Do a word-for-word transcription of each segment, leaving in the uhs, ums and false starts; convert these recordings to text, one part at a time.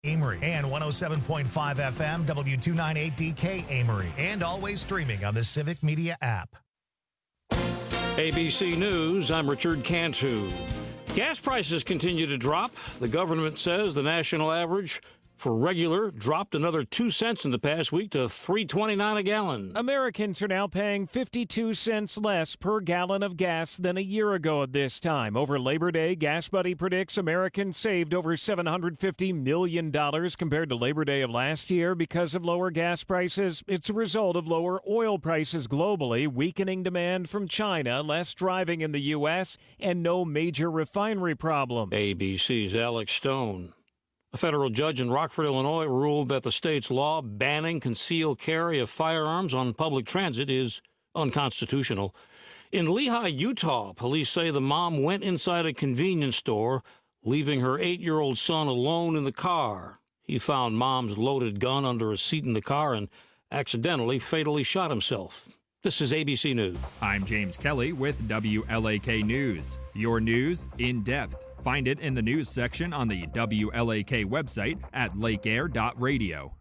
Amory and one oh seven point five F M, W two ninety-eight D K Amory, and always streaming on the Civic Media app. A B C News, I'm Richard Cantu. Gas prices continue to drop. The government says the national average for regular dropped another two cents in the past week to three twenty-nine a gallon. Americans are now paying fifty-two cents less per gallon of gas than a year ago at this time. Over Labor Day, GasBuddy predicts Americans saved over seven hundred fifty million dollars compared to Labor Day of last year because of lower gas prices. It's a result of lower oil prices globally, weakening demand from China, less driving in the U S, and no major refinery problems. A B C's Alex Stone. A federal judge in Rockford, Illinois, ruled that the state's law banning concealed carry of firearms on public transit is unconstitutional. In Lehi, Utah, police say the mom went inside a convenience store, leaving her eight-year-old son alone in the car. He found mom's loaded gun under a seat in the car and accidentally fatally shot himself. This is A B C News. I'm James Kelly with W L A K News. Your news in depth. Find it in the news section on the W L A K website at lake air dot radio.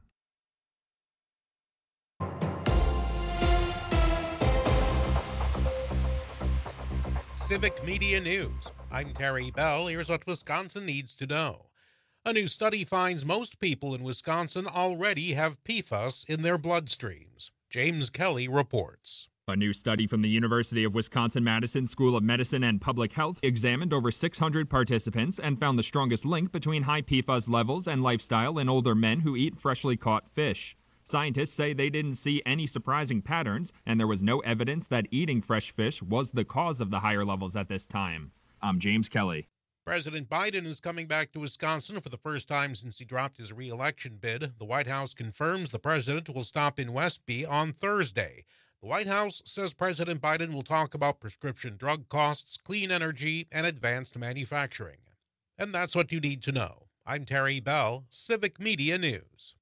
Civic Media News. I'm Terry Bell. Here's what Wisconsin needs to know. A new study finds most people in Wisconsin already have P FAS in their bloodstreams. James Kelly reports. A new study from the University of Wisconsin-Madison School of Medicine and Public Health examined over six hundred participants and found the strongest link between high P FAS levels and lifestyle in older men who eat freshly caught fish. Scientists say they didn't see any surprising patterns, and there was no evidence that eating fresh fish was the cause of the higher levels at this time. I'm James Kelly. President Biden is coming back to Wisconsin for the first time since he dropped his re-election bid. The White House confirms the president will stop in Westby on Thursday. The White House says President Biden will talk about prescription drug costs, clean energy, and advanced manufacturing. And that's what you need to know. I'm Terry Bell, Civic Media News.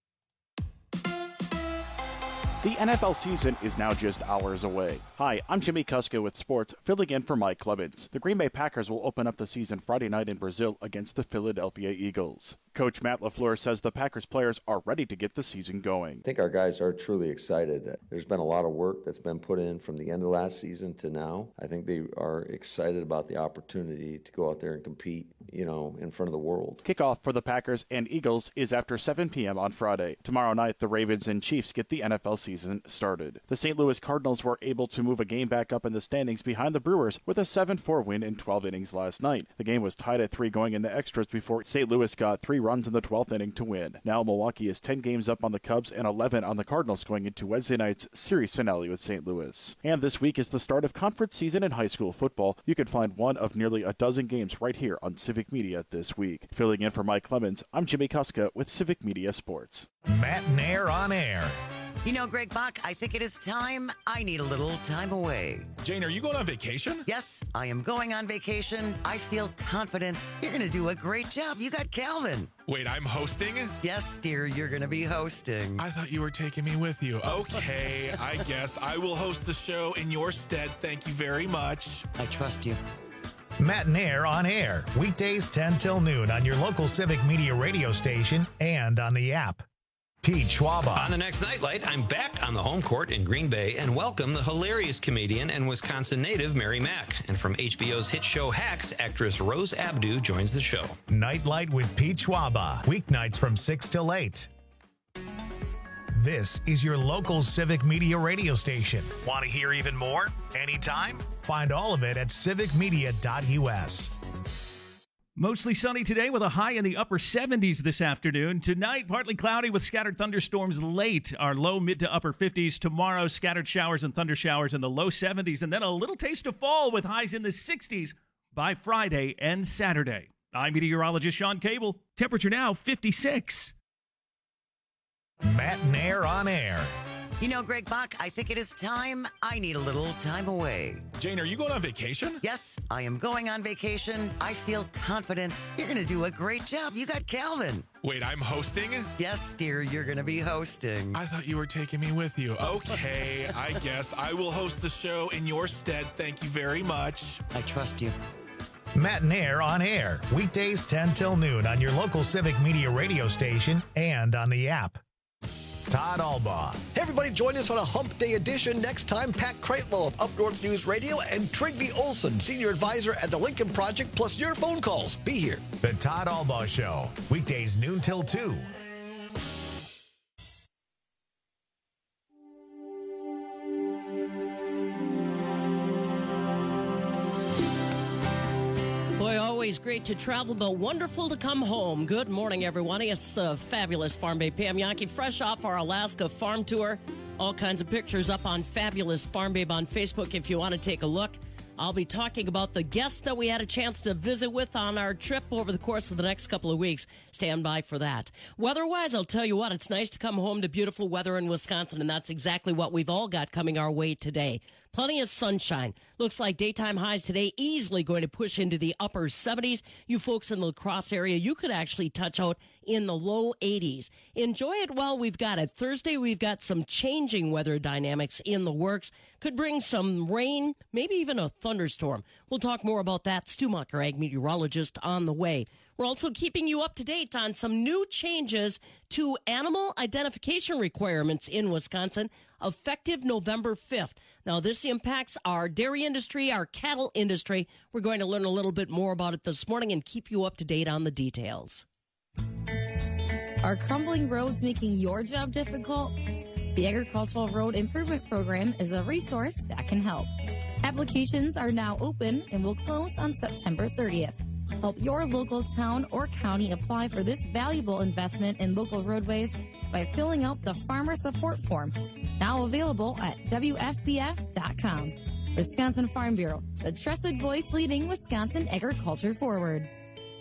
The N F L season is now just hours away. Hi, I'm Jimmy Kuska with sports, filling in for Mike Clemens. The Green Bay Packers will open up the season Friday night in Brazil against the Philadelphia Eagles. Coach Matt LaFleur says the Packers players are ready to get the season going. I think our guys are truly excited. There's been a lot of work that's been put in from the end of last season to now. I think they are excited about the opportunity to go out there and compete, you know, in front of the world. Kickoff for the Packers and Eagles is after seven p.m. on Friday. Tomorrow night, the Ravens and Chiefs get the N F L season started. The Saint Louis Cardinals were able to move a game back up in the standings behind the Brewers with a seven four win in twelve innings last night. The game was tied at three going into extras before Saint Louis got three runs in the twelfth inning to win. Now Milwaukee is ten games up on the Cubs and eleven on the Cardinals going into Wednesday night's series finale with Saint Louis. And this week is the start of conference season in high school football. You can find one of nearly a dozen games right here on Civic Media this week. Filling in for Mike Clemens, I'm Jimmy Kuska with Civic Media Sports. Matt Nair on air. You know, Greg Bach, I think it is time. I need a little time away. Jane, are you going on vacation? Yes, I am going on vacation. I feel confident. You're going to do a great job. You got Calvin. Wait, I'm hosting? Yes, dear, you're going to be hosting. I thought you were taking me with you. Okay, I guess I will host the show in your stead. Thank you very much. I trust you. Matt Nair on air, weekdays ten till noon on your local Civic Media radio station and on the app. Pete Schwaba. On the next Nightlight, I'm back on the home court in Green Bay and welcome the hilarious comedian and Wisconsin native Mary Mack. And from H B O's hit show Hacks, actress Rose Abdu joins the show. Nightlight with Pete Schwaba, weeknights from six till eight. This is your local Civic Media radio station. Want to hear even more? Anytime? Find all of it at civic media dot u s. Mostly sunny today with a high in the upper seventies this afternoon. Tonight, partly cloudy with scattered thunderstorms late. Our low mid to upper fifties. Tomorrow, scattered showers and thunder showers in the low seventies. And then a little taste of fall with highs in the sixties by Friday and Saturday. I'm meteorologist Sean Cable. Temperature now fifty-six. Matt Nair on air. You know, Greg Bach, I think it is time. I need a little time away. Jane, are you going on vacation? Yes, I am going on vacation. I feel confident. You're going to do a great job. You got Calvin. Wait, I'm hosting? Yes, dear, you're going to be hosting. I thought you were taking me with you. Okay, I guess I will host the show in your stead. Thank you very much. I trust you. Matt and Air on air, weekdays ten till noon on your local Civic Media radio station and on the app. Todd Albaugh. Hey everybody, join us on a Hump Day edition next time. Pat Kreitlow of Up North News Radio and Trigby Olson, Senior Advisor at the Lincoln Project, plus your phone calls. Be here. The Todd Albaugh Show, weekdays noon till two. Boy, always great to travel, but wonderful to come home. Good morning, everyone. It's a fabulous Farm Babe Pam Jahnke, fresh off our Alaska farm tour. All kinds of pictures up on Fabulous Farm Babe on Facebook if you want to take a look. I'll be talking about the guests that we had a chance to visit with on our trip over the course of the next couple of weeks. Stand by for that. Weather-wise, I'll tell you what, it's nice to come home to beautiful weather in Wisconsin, and that's exactly what we've all got coming our way today. Plenty of sunshine. Looks like daytime highs today easily going to push into the upper seventies. You folks in the La Crosse area, you could actually touch out in the low eighties. Enjoy it while we've got it. Thursday, we've got some changing weather dynamics in the works. Could bring some rain, maybe even a thunderstorm. We'll talk more about that. Stu Mucker, ag meteorologist, on the way. We're also keeping you up to date on some new changes to animal identification requirements in Wisconsin, effective November fifth. Now, this impacts our dairy industry, our cattle industry. We're going to learn a little bit more about it this morning and keep you up to date on the details. Are crumbling roads making your job difficult? The Agricultural Road Improvement Program is a resource that can help. Applications are now open and will close on September thirtieth. Help your local town or county apply for this valuable investment in local roadways by filling out the Farmer Support Form, now available at W F B F dot com. Wisconsin Farm Bureau, the trusted voice leading Wisconsin agriculture forward.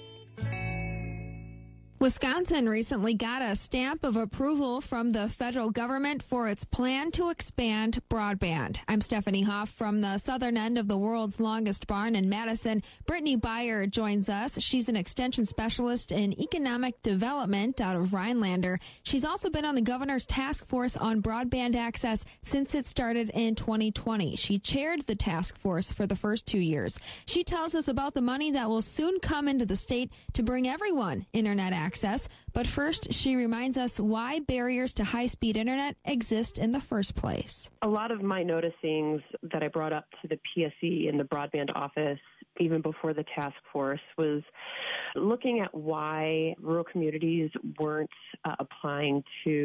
Wisconsin recently got a stamp of approval from the federal government for its plan to expand broadband. I'm Stephanie Hoff from the southern end of the world's longest barn in Madison. Brittany Beyer joins us. She's an extension specialist in economic development out of Rhinelander. She's also been on the governor's task force on broadband access since it started in twenty twenty. She chaired the task force for the first two years. She tells us about the money that will soon come into the state to bring everyone internet access. Access. But first, she reminds us why barriers to high-speed internet exist in the first place. A lot of my noticings that I brought up to the P S E in the broadband office, even before the task force, was looking at why rural communities weren't uh, applying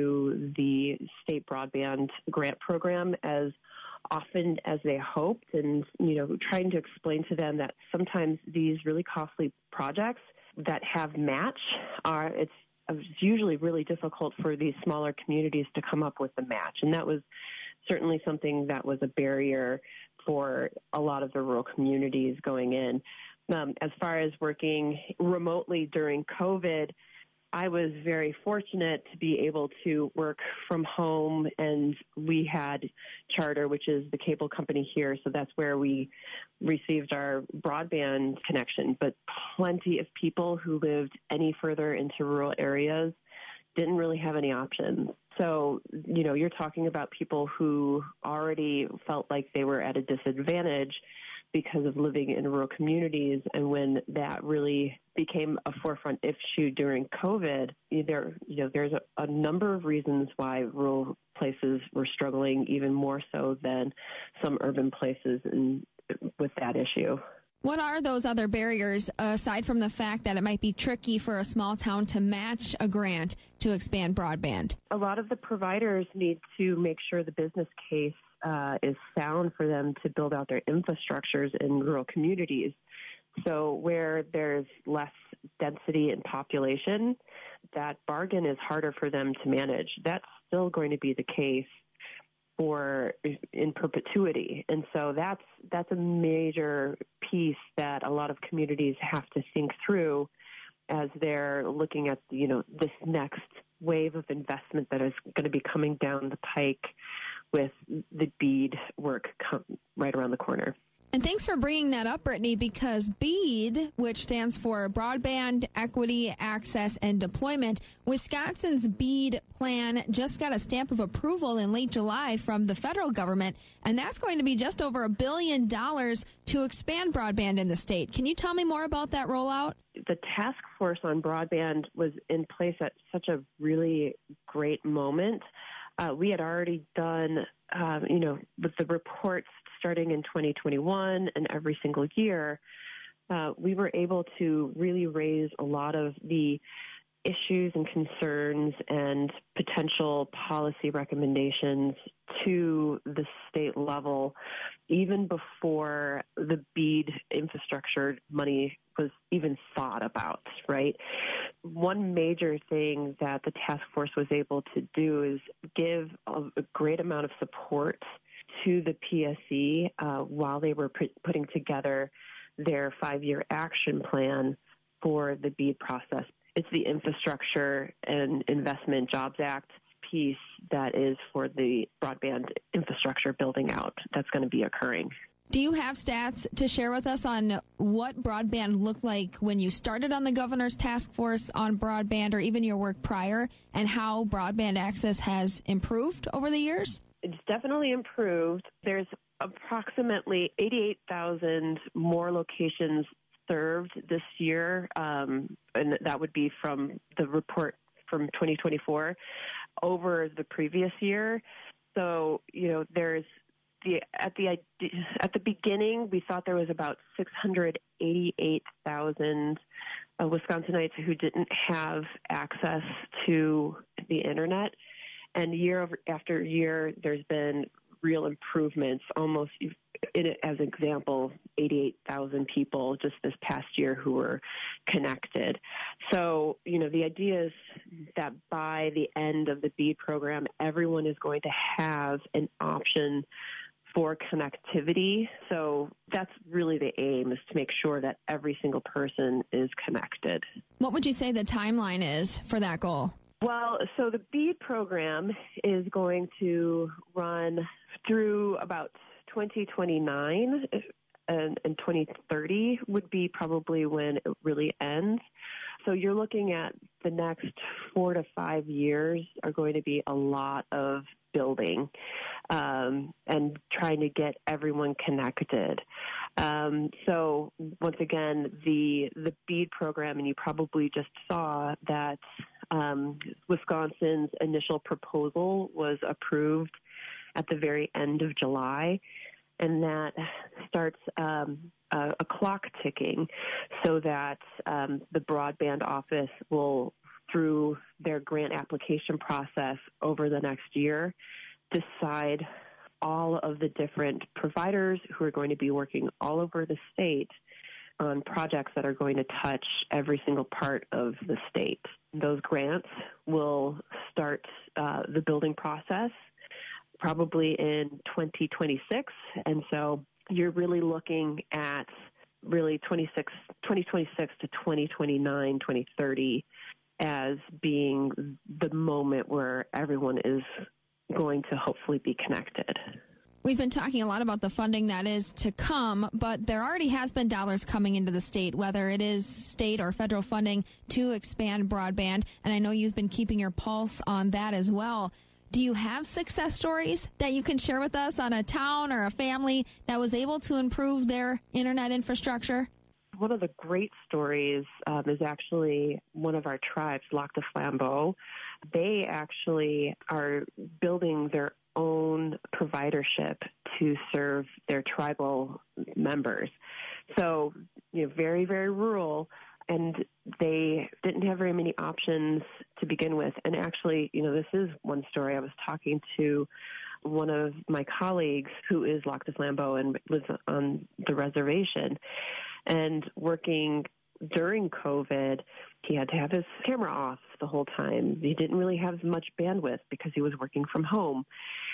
to the state broadband grant program as often as they hoped, and, you know, trying to explain to them that sometimes these really costly projects that have match are, it's, it's usually really difficult for these smaller communities to come up with the match. And that was certainly something that was a barrier for a lot of the rural communities going in. Um, as far as working remotely during COVID, I was very fortunate to be able to work from home, and we had Charter, which is the cable company here, so that's where we received our broadband connection. But plenty of people who lived any further into rural areas didn't really have any options. So, you know, you're talking about people who already felt like they were at a disadvantage because of living in rural communities. And when that really became a forefront issue during COVID, there, you know, there's a, a number of reasons why rural places were struggling even more so than some urban places in, with that issue. What are those other barriers, aside from the fact that it might be tricky for a small town to match a grant to expand broadband? A lot of the providers need to make sure the business case uh, is sound for them to build out their infrastructures in rural communities. So where there's less density in population, that bargain is harder for them to manage. That's still going to be the case for in perpetuity. And so that's that's a major piece that a lot of communities have to think through as they're looking at, you know, this next wave of investment that is going to be coming down the pike with the BEAD work come right around the corner. And And thanks for bringing that up, Brittany, because BEAD, which stands for Broadband Equity, Access, and Deployment, Wisconsin's BEAD plan just got a stamp of approval in late July from the federal government, and that's going to be just over a billion dollars to expand broadband in the state. Can you tell me more about that rollout? The task force on broadband was in place at such a really great moment. Uh, we had already done, um, you know, with the reports starting in twenty twenty-one and every single year, uh, we were able to really raise a lot of the issues and concerns and potential policy recommendations to the state level even before the BEAD infrastructure money was even thought about, right? One major thing that the task force was able to do is give a, a great amount of support to the P S E uh, while they were p- putting together their five-year action plan for the BEAD process. It's the Infrastructure and Investment Jobs Act piece that is for the broadband infrastructure building out that's going to be occurring. Do you have stats to share with us on what broadband looked like when you started on the governor's task force on broadband, or even your work prior, and how broadband access has improved over the years? It's definitely improved. There's approximately eighty-eight thousand more locations served this year, um, and that would be from the report from twenty twenty-four over the previous year. So, you know, there's the at the at the beginning, we thought there was about six hundred eighty-eight thousand uh, Wisconsinites who didn't have access to the internet. And year over, after year, there's been real improvements. Almost, in, as an example, eighty-eight thousand people just this past year who were connected. So, you know, the idea is that by the end of the BEAD program, everyone is going to have an option for connectivity. So that's really the aim, is to make sure that every single person is connected. What would you say the timeline is for that goal? Well, so the BEAD program is going to run through about twenty twenty-nine, and, and twenty thirty would be probably when it really ends. So you're looking at the next four to five years are going to be a lot of building um, and trying to get everyone connected. Um, so once again, the the BEAD program, and you probably just saw that um, Wisconsin's initial proposal was approved at the very end of July, and that starts um, a, a clock ticking so that um, the broadband office will, through their grant application process over the next year, decide all of the different providers who are going to be working all over the state on projects that are going to touch every single part of the state. Those grants will start uh, the building process probably in twenty twenty-six, and so you're really looking at really twenty-six, twenty twenty-six to twenty twenty-nine, twenty thirty as being the moment where everyone is going to hopefully be connected. We've been talking a lot about the funding that is to come, but there already has been dollars coming into the state, whether it is state or federal funding to expand broadband. And I know you've been keeping your pulse on that as well. Do you have success stories that you can share with us on a town or a family that was able to improve their internet infrastructure? One of the great stories um, is actually one of our tribes, Lac du Flambeau. They actually are building their own providership to serve their tribal members. So, you know, very, very rural, and they didn't have very many options to begin with. And actually, you know, this is one story. I was talking to one of my colleagues who is Lac du Flambeau and lives on the reservation, and working during COVID, he had to have his camera off the whole time. He didn't really have much bandwidth because he was working from home.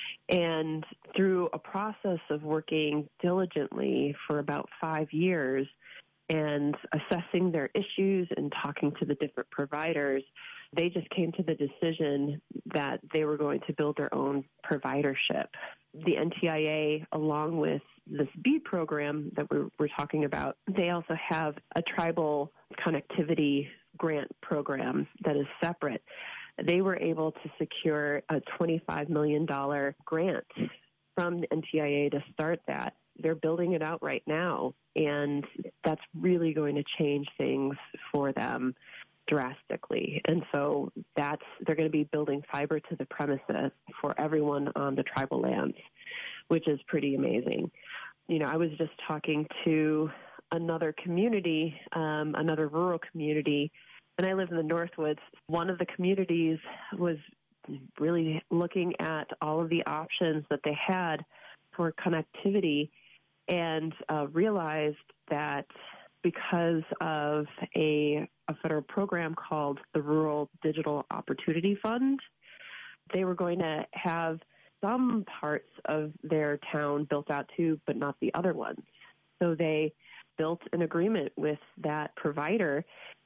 And through a process of working diligently for about five years and assessing their issues and talking to the different providers, They just came to the decision that they were going to build their own providership. The N T I A, along with this BEAD program that we're, we're talking about, they also have a tribal connectivity grant program that is separate. They were able to secure a twenty-five million dollars grant from the N T I A to start that. They're building it out right now, and that's really going to change things for them drastically. And so that's they're going to be building fiber to the premises for everyone on the tribal lands, which is pretty amazing. You know, I was just talking to another community, um, another rural community, and I live in the Northwoods. One of the communities was really looking at all of the options that they had for connectivity and uh, realized that because of a, a federal program called the Rural Digital Opportunity Fund, they were going to have some parts of their town built out too, but not the other ones. So they built an agreement with that provider,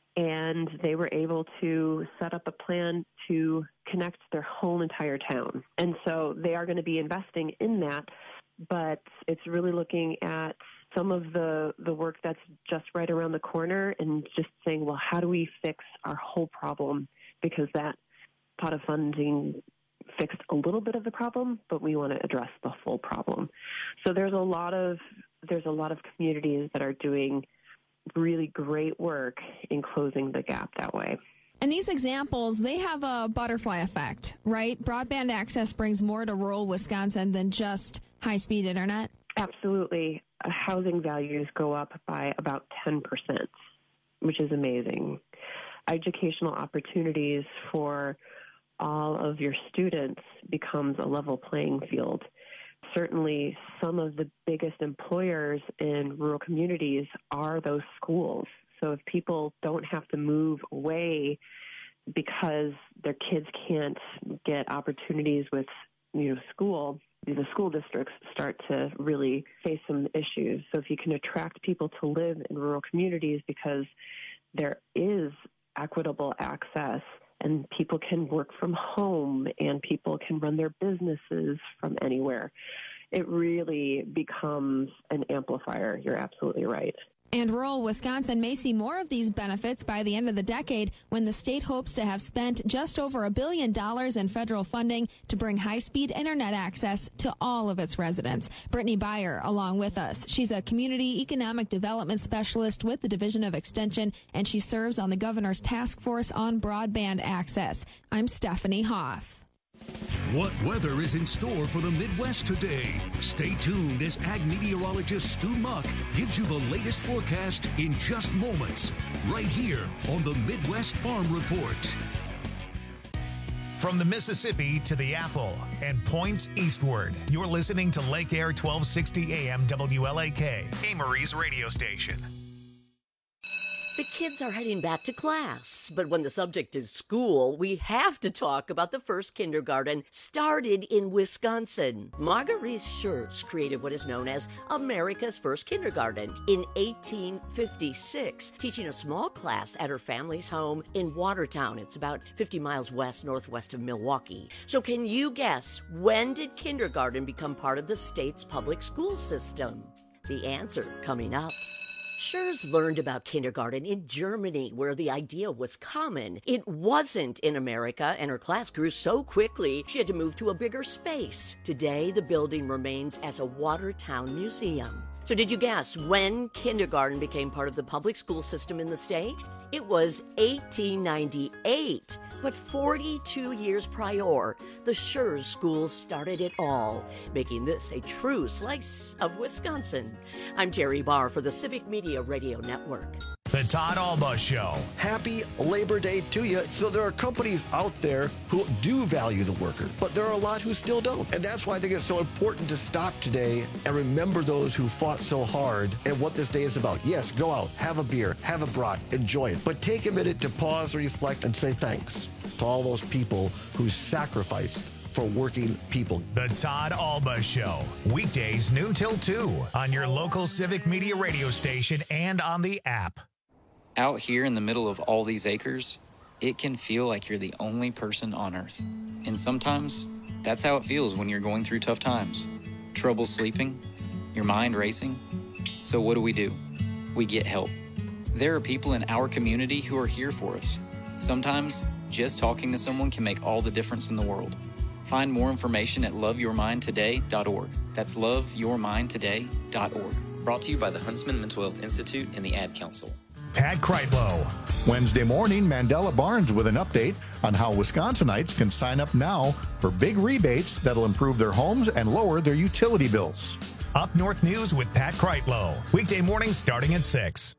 and they were able to set up a plan to connect their whole entire town. And so they are going to be investing in that, but it's really looking at some of the, the work that's just right around the corner and just saying, well, how do we fix our whole problem? Because that pot of funding fixed a little bit of the problem, but we want to address the full problem. So there's a lot of there's a lot of communities that are doing really great work in closing the gap that way. And these examples, they have a butterfly effect, right? Broadband access brings more to rural Wisconsin than just high-speed internet. Absolutely. Uh, housing values go up by about ten percent, which is amazing. Educational opportunities for all of your students becomes a level playing field. Certainly, some of the biggest employers in rural communities are those schools. So if people don't have to move away because their kids can't get opportunities with, you know, school, the school districts start to really face some issues. So if you can attract people to live in rural communities because there is equitable access and people can work from home and people can run their businesses from anywhere, it really becomes an amplifier. You're absolutely right. And rural Wisconsin may see more of these benefits by the end of the decade when the state hopes to have spent just over a billion dollars in federal funding to bring high-speed internet access to all of its residents. Brittany Beyer along with us. She's a community economic development specialist with the Division of Extension, and she serves on the governor's task force on broadband access. I'm Stephanie Hoff. What weather is in store for the Midwest today? Stay tuned as ag meteorologist Stu Muck gives you the latest forecast in just moments, right here on the Midwest Farm Report. From the Mississippi to the Apple and points eastward, you're listening to Lake Air twelve sixty A M W L A K, Amory's radio station. The kids are heading back to class, but when the subject is school, we have to talk about the first kindergarten started in Wisconsin. Marguerite Schertz created what is known as America's first kindergarten in eighteen fifty-six, teaching a small class at her family's home in Watertown. It's about fifty miles west northwest of Milwaukee. So can you guess, when did kindergarten become part of the state's public school system? The answer coming up. Schertz learned about kindergarten in Germany, where the idea was common. It wasn't in America, and her class grew so quickly she had to move to a bigger space. Today, the building remains as a Watertown museum. So did you guess when kindergarten became part of the public school system in the state? It was eighteen ninety-eight. But forty-two years prior, the Schertz School started it all, making this a true slice of Wisconsin. I'm Terry Barr for the Civic Media Radio Network. The Todd Alba Show. Happy Labor Day to you. So there are companies out there who do value the worker, but there are a lot who still don't. And that's why I think it's so important to stop today and remember those who fought so hard and what this day is about. Yes, go out, have a beer, have a brat, enjoy it. But take a minute to pause, reflect, and say thanks to all those people who sacrificed for working people. The Todd Alba Show. Weekdays noon till two on your local Civic Media radio station and on the app. Out here in the middle of all these acres, it can feel like you're the only person on Earth. And sometimes, that's how it feels when you're going through tough times. Trouble sleeping, your mind racing. So what do we do? We get help. There are people in our community who are here for us. Sometimes, just talking to someone can make all the difference in the world. Find more information at love your mind today dot org. That's love your mind today dot org. Brought to you by the Huntsman Mental Health Institute and the Ad Council. Pat Kreitlow. Wednesday morning, Mandela Barnes with an update on how Wisconsinites can sign up now for big rebates that'll improve their homes and lower their utility bills. Up North News with Pat Kreitlow. Weekday mornings starting at six.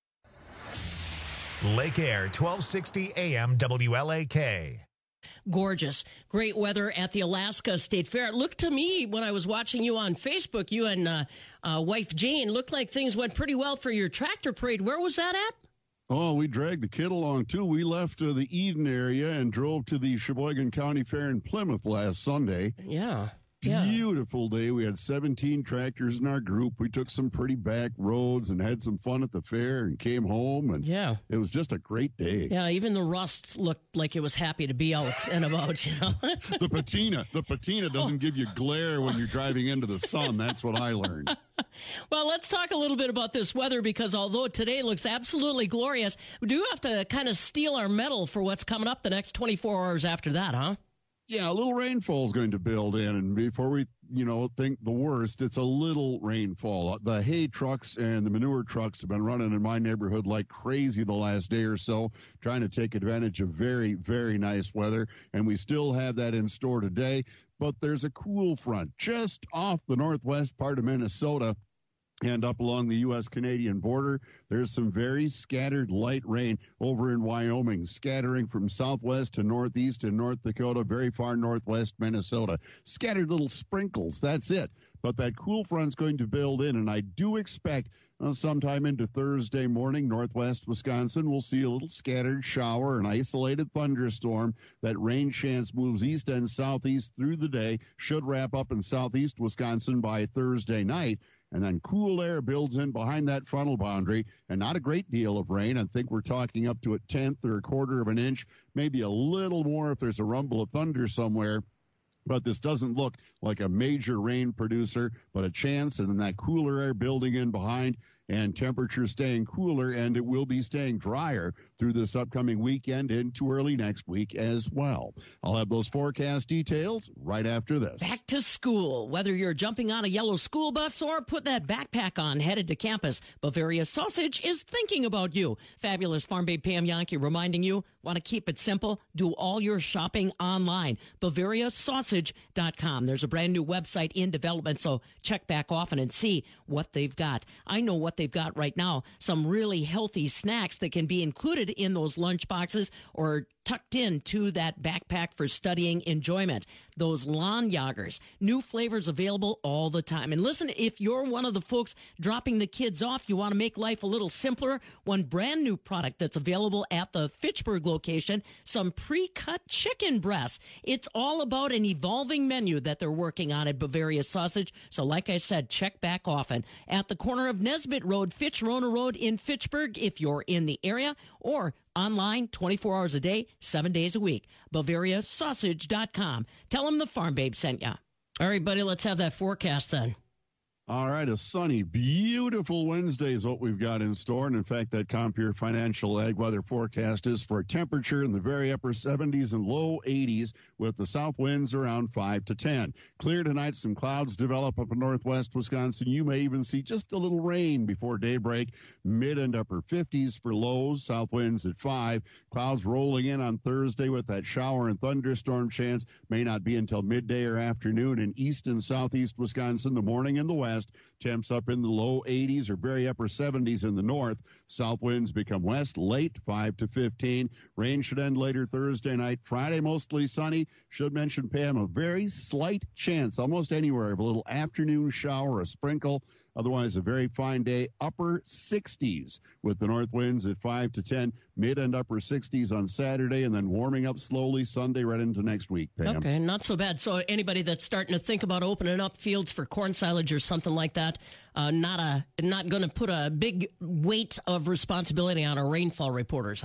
Lake Air, twelve sixty A M W L A K. Gorgeous. Great weather at the Alaska State Fair. It looked to me when I was watching you on Facebook, you and uh, uh, wife Jane, looked like things went pretty well for your tractor parade. Where was that at? Oh, we dragged the kid along, too. We left uh, the Eden area and drove to the Sheboygan County Fair in Plymouth last Sunday. Yeah. Yeah. Beautiful day. We had seventeen tractors in our group. We took some pretty back roads and had some fun at the fair and came home. And yeah, it was just a great day. Yeah, even the rust looked like it was happy to be out and about, you know. the patina. The patina doesn't oh. give you glare when you're driving into the sun. That's what I learned. Well, let's talk a little bit about this weather, because although today looks absolutely glorious, we do have to kind of steal our mettle for what's coming up the next twenty-four hours after that, huh? Yeah, a little rainfall is going to build in, and before we, you know, think the worst, it's a little rainfall. The hay trucks and the manure trucks have been running in my neighborhood like crazy the last day or so, trying to take advantage of very, very nice weather, and we still have that in store today. But there's a cool front just off the northwest part of Minnesota and up along the U S Canadian border. There's some very scattered light rain over in Wyoming, scattering from southwest to northeast in North Dakota, very far northwest Minnesota. Scattered little sprinkles, that's it. But that cool front's going to build in, and I do expect uh, sometime into Thursday morning, northwest Wisconsin, we'll see a little scattered shower, an isolated thunderstorm. That rain chance moves east and southeast through the day, should wrap up in southeast Wisconsin by Thursday night. And then cool air builds in behind that frontal boundary, and not a great deal of rain. I think we're talking up to a tenth or a quarter of an inch, maybe a little more if there's a rumble of thunder somewhere. But this doesn't look like a major rain producer, but a chance, and then that cooler air building in behind, and temperature staying cooler, and it will be staying drier through this upcoming weekend into early next week as well. I'll have those forecast details right after this. Back to school. Whether you're jumping on a yellow school bus or put that backpack on headed to campus, Bavaria Sausage is thinking about you. Fabulous Farm Babe Pam Yankee reminding you, want to keep it simple? Do all your shopping online. Bavaria Sausage dot com. There's a brand new website in development, so check back often and see what they've got. I know what they've got right now, some really healthy snacks that can be included in those lunch boxes or tucked into that backpack for studying enjoyment. Those lawn joggers, new flavors available all the time. And listen, if you're one of the folks dropping the kids off, you want to make life a little simpler, one brand new product that's available at the Fitchburg location, some pre-cut chicken breasts. It's all about an evolving menu that they're working on at Bavaria Sausage. So like I said, check back often at the corner of Nesbitt Road, Fitch-Rona Road in Fitchburg if you're in the area, or online twenty-four hours a day, seven days a week. Bavaria Sausage dot com. Tell them the Farm Babe sent you. All right, buddy, let's have that forecast then. All right, a sunny, beautiful Wednesday is what we've got in store. And in fact, that Compeer Financial Ag Weather forecast is for a temperature in the very upper seventies and low eighties with the south winds around five to ten. Clear tonight, some clouds develop up in northwest Wisconsin. You may even see just a little rain before daybreak. Mid and upper fifties for lows, south winds at five. Clouds rolling in on Thursday with that shower and thunderstorm chance. May not be until midday or afternoon in east and southeast Wisconsin, the morning in the west. Temps up in the low eighties or very upper seventies in the north. South winds become west late, five to fifteen. Rain should end later Thursday night. Friday, mostly sunny. Should mention, Pam, a very slight chance almost anywhere of a little afternoon shower, a sprinkle. Otherwise, a very fine day, upper sixties with the north winds at five to ten, mid and upper sixties on Saturday, and then warming up slowly Sunday right into next week, Pam. Okay, not so bad. So anybody that's starting to think about opening up fields for corn silage or something like that, uh, not a not going to put a big weight of responsibility on our rainfall reporters, huh?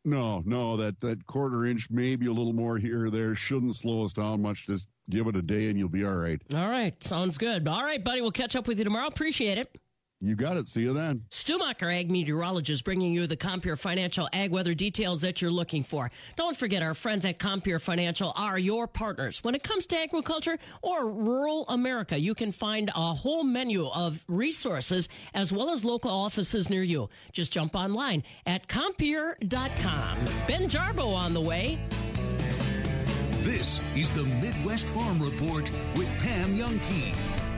No, no, that, that quarter inch, maybe a little more here or there, shouldn't slow us down much. Just give it a day and you'll be all right. All right. Sounds good. All right, buddy. We'll catch up with you tomorrow. Appreciate it. You got it. See you then. Stu Muck, our ag meteorologist, bringing you the Compeer Financial ag weather details that you're looking for. Don't forget, our friends at Compeer Financial are your partners. When it comes to agriculture or rural America, you can find a whole menu of resources as well as local offices near you. Just jump online at Compeer dot com. Ben Jarbo on the way. This is the Midwest Farm Report with Pam Youngkey.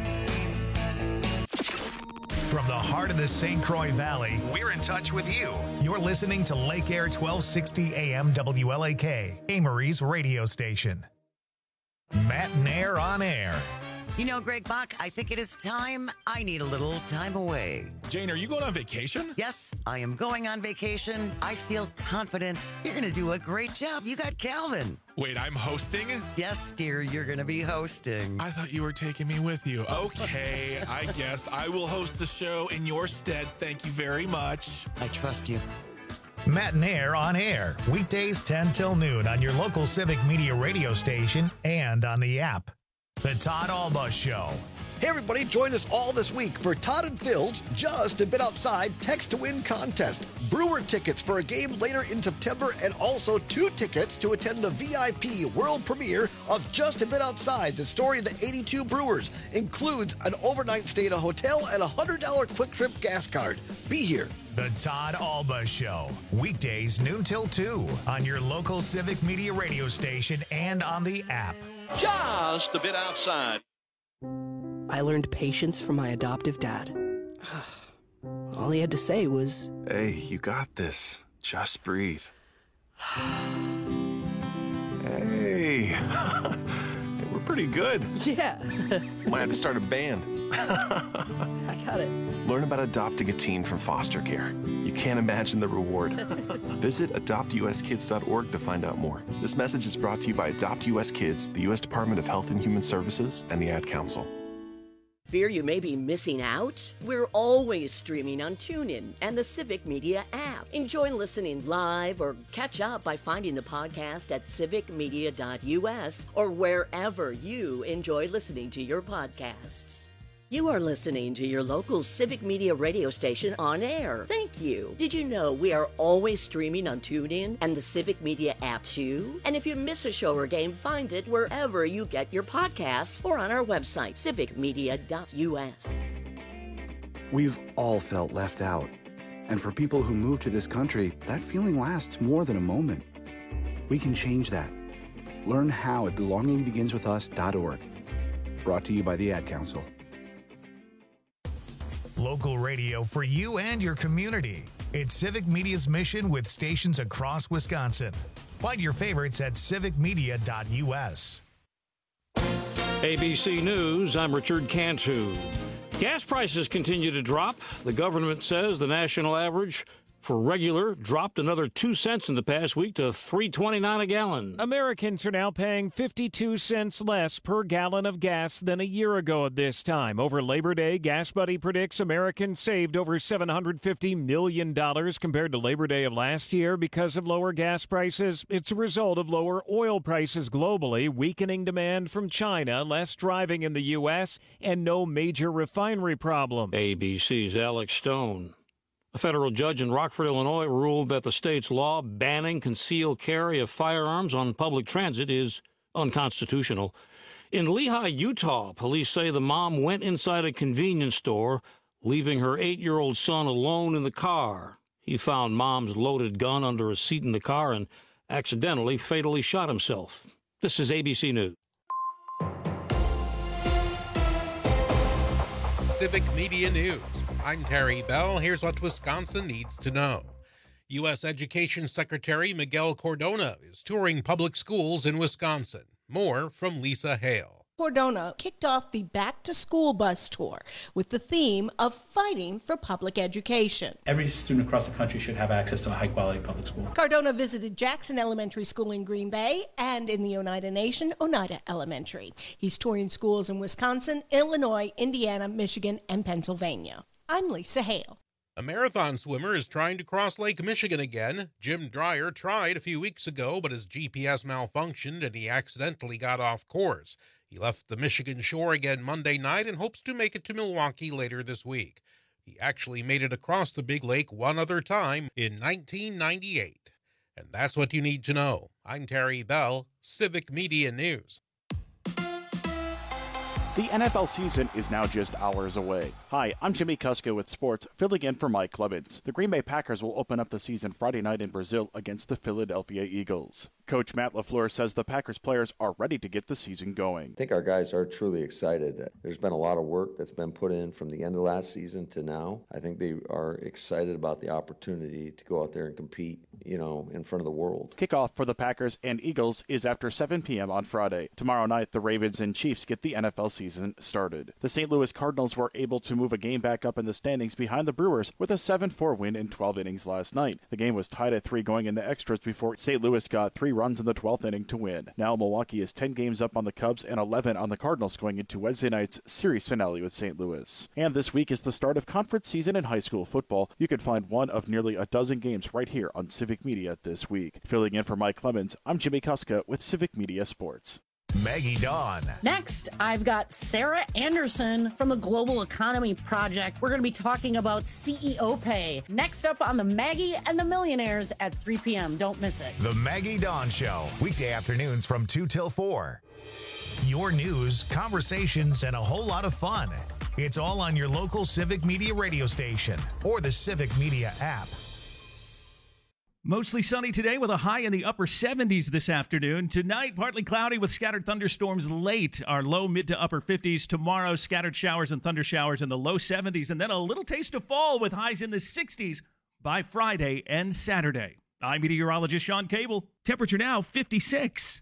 From the heart of the Saint Croix Valley, we're in touch with you. You're listening to Lake Air twelve sixty A M W L A K, Amory's radio station. Matt Nair on air. You know, Greg Bach, I think it is time I need a little time away. Jane, are you going on vacation? Yes, I am going on vacation. I feel confident. You're going to do a great job. You got Calvin. Wait, I'm hosting? Yes, dear, you're going to be hosting. I thought you were taking me with you. Okay, I guess I will host the show in your stead. Thank you very much. I trust you. Matt Nair on air, weekdays ten till noon on your local Civic Media radio station and on the app. The Todd Alba Show. Hey everybody, join us all this week for Todd and Phil's Just a Bit Outside Text to Win contest. Brewer tickets for a game later in September and also two tickets to attend the V I P world premiere of Just a Bit Outside, the story of the eighty-two Brewers. Includes an overnight stay at a hotel and a one hundred dollars quick trip gas card. Be here. The Todd Alba Show. Weekdays noon till two on your local Civic Media radio station and on the app. Just a bit outside. I learned patience from my adoptive dad. All he had to say was, "Hey, you got this. Just breathe." Hey. We're pretty good. Yeah. Might have to start a band. I got it. Learn about adopting a teen from foster care. You can't imagine the reward. Visit adopt u s kids dot org to find out more. This message is brought to you by Adopt U S Kids, the U S Department of Health and Human Services, and the Ad Council. Fear you may be missing out? We're always streaming on TuneIn and the Civic Media app. Enjoy listening live or catch up by finding the podcast at civic media dot u s or wherever you enjoy listening to your podcasts. You are listening to your local Civic Media radio station on air. Thank you. Did you know we are always streaming on TuneIn and the Civic Media app too? And if you miss a show or game, find it wherever you get your podcasts or on our website, civic media dot u s. We've all felt left out. And for people who move to this country, that feeling lasts more than a moment. We can change that. Learn how at belonging begins with us dot org. Brought to you by the Ad Council. Local radio for you and your community. It's Civic Media's mission with stations across Wisconsin. Find your favorites at civic media dot u s. A B C News, I'm Richard Cantu. Gas prices continue to drop. The government says the national average for regular dropped another two cents in the past week to three twenty-nine a gallon. Americans are now paying fifty-two cents less per gallon of gas than a year ago at this time. Over Labor Day, GasBuddy predicts Americans saved over seven hundred fifty million dollars compared to Labor Day of last year because of lower gas prices. It's a result of lower oil prices globally, weakening demand from China, less driving in the U S, and no major refinery problems. A B C's Alex Stone. A federal judge in Rockford, Illinois, ruled that the state's law banning concealed carry of firearms on public transit is unconstitutional. In Lehi, Utah, police say the mom went inside a convenience store, leaving her eight-year-old son alone in the car. He found mom's loaded gun under a seat in the car and accidentally fatally shot himself. This is A B C News. Civic Media News. I'm Terry Bell. Here's what Wisconsin needs to know. U S Education Secretary Miguel Cardona is touring public schools in Wisconsin. More from Lisa Hale. Cardona kicked off the back-to-school bus tour with the theme of fighting for public education. Every student across the country should have access to a high-quality public school. Cardona visited Jackson Elementary School in Green Bay and in the Oneida Nation, Oneida Elementary. He's touring schools in Wisconsin, Illinois, Indiana, Michigan, and Pennsylvania. I'm Lisa Hale. A marathon swimmer is trying to cross Lake Michigan again. Jim Dreyer tried a few weeks ago, but his G P S malfunctioned and he accidentally got off course. He left the Michigan shore again Monday night and hopes to make it to Milwaukee later this week. He actually made it across the big lake one other time in nineteen ninety-eight. And that's what you need to know. I'm Terry Bell, Civic Media News. The N F L season is now just hours away. Hi, I'm Jimmy Kuska with sports, filling in for Mike Clemens. The Green Bay Packers will open up the season Friday night in Brazil against the Philadelphia Eagles. Coach Matt LaFleur says the Packers players are ready to get the season going. I think our guys are truly excited. There's been a lot of work that's been put in from the end of last season to now. I think they are excited about the opportunity to go out there and compete, you know, in front of the world. Kickoff for the Packers and Eagles is after seven p.m. on Friday. Tomorrow night, the Ravens and Chiefs get the N F L season started. The Saint Louis Cardinals were able to move a game back up in the standings behind the Brewers with a seven four win in twelve innings last night. The game was tied at three going into extras before Saint Louis got three runs in the twelfth inning to win. Now Milwaukee is ten games up on the Cubs and eleven on the Cardinals going into Wednesday night's series finale with Saint Louis. And this week is the start of conference season in high school football. You can find one of nearly a dozen games right here on Civic Media this week. Filling in for Mike Clemens, I'm Jimmy Kuska with Civic Media Sports. Maggie Dawn. Next, I've got Sarah Anderson from the Global Economy Project. We're going to be talking about C E O pay. Next up on the Maggie and the Millionaires at three p.m. Don't miss it. The Maggie Dawn Show, weekday afternoons from two till four. Your news, conversations, and a whole lot of fun. It's all on your local Civic Media radio station or the Civic Media app. Mostly sunny today with a high in the upper seventies this afternoon. Tonight, partly cloudy with scattered thunderstorms late. Our low mid to upper fifties. Tomorrow, scattered showers and thunder showers in the low seventies. And then a little taste of fall with highs in the sixties by Friday and Saturday. I'm meteorologist Sean Cable. Temperature now fifty-six.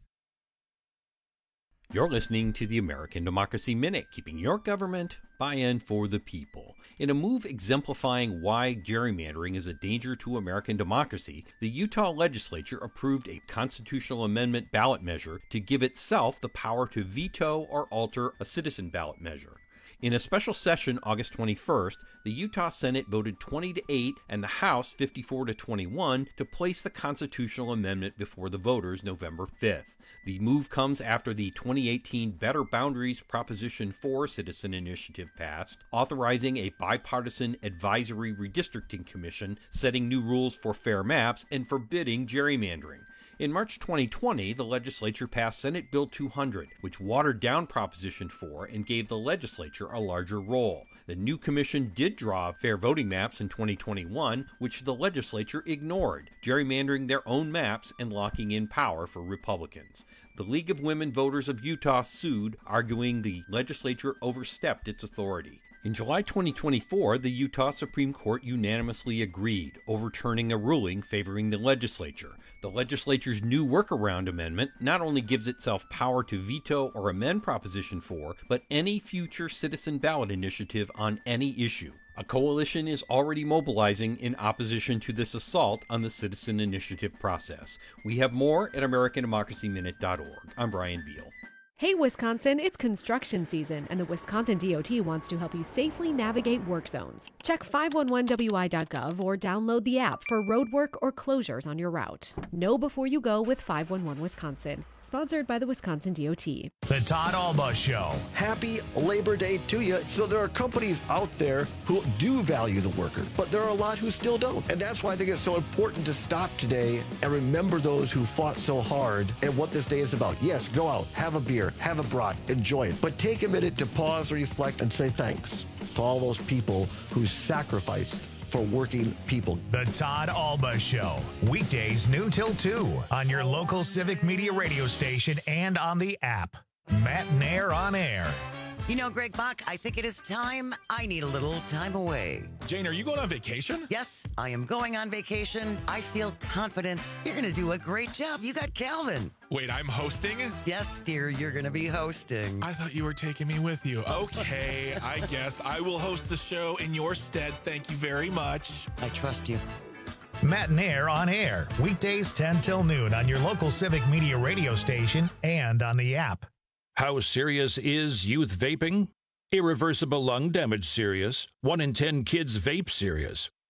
You're listening to the American Democracy Minute, keeping your government by and for the people. In a move exemplifying why gerrymandering is a danger to American democracy, the Utah legislature approved a constitutional amendment ballot measure to give itself the power to veto or alter a citizen ballot measure. In a special session August twenty-first, the Utah Senate voted twenty to eight and the House fifty-four to twenty-one to place the constitutional amendment before the voters November fifth. The move comes after the twenty eighteen Better Boundaries Proposition four citizen initiative passed, authorizing a bipartisan advisory redistricting commission setting new rules for fair maps and forbidding gerrymandering. In March twenty twenty, the legislature passed Senate Bill two hundred, which watered down Proposition four and gave the legislature a larger role. The new commission did draw fair voting maps in twenty twenty-one, which the legislature ignored, gerrymandering their own maps and locking in power for Republicans. The League of Women Voters of Utah sued, arguing the legislature overstepped its authority. In July twenty twenty-four, the Utah Supreme Court unanimously agreed, overturning a ruling favoring the legislature. The legislature's new workaround amendment not only gives itself power to veto or amend Proposition four, but any future citizen ballot initiative on any issue. A coalition is already mobilizing in opposition to this assault on the citizen initiative process. We have more at American Democracy Minute dot org. I'm Brian Beal. Hey Wisconsin, it's construction season and the Wisconsin D O T wants to help you safely navigate work zones. Check five one one W I dot gov or download the app for road work or closures on your route. Know before you go with five one one Wisconsin. Sponsored by the Wisconsin D O T. The Todd Alba Show. Happy Labor Day to you. So there are companies out there who do value the worker, but there are a lot who still don't. And that's why I think it's so important to stop today and remember those who fought so hard and what this day is about. Yes, go out, have a beer, have a brat, enjoy it. But take a minute to pause, reflect, and say thanks to all those people who sacrificed for working people. The Todd Alba Show. Weekdays noon till two on your local Civic Media radio station and on the app. Matt Nair on air. You know, Greg Bach, I think it is time. I need a little time away. Jane, are you going on vacation? Yes, I am going on vacation. I feel confident. You're going to do a great job. You got Calvin. Wait, I'm hosting? Yes, dear, you're going to be hosting. I thought you were taking me with you. Okay, I guess I will host the show in your stead. Thank you very much. I trust you. Matt Nair on air. Weekdays ten till noon on your local Civic Media radio station and on the app. How serious is youth vaping? Irreversible lung damage serious. One in ten kids vape serious.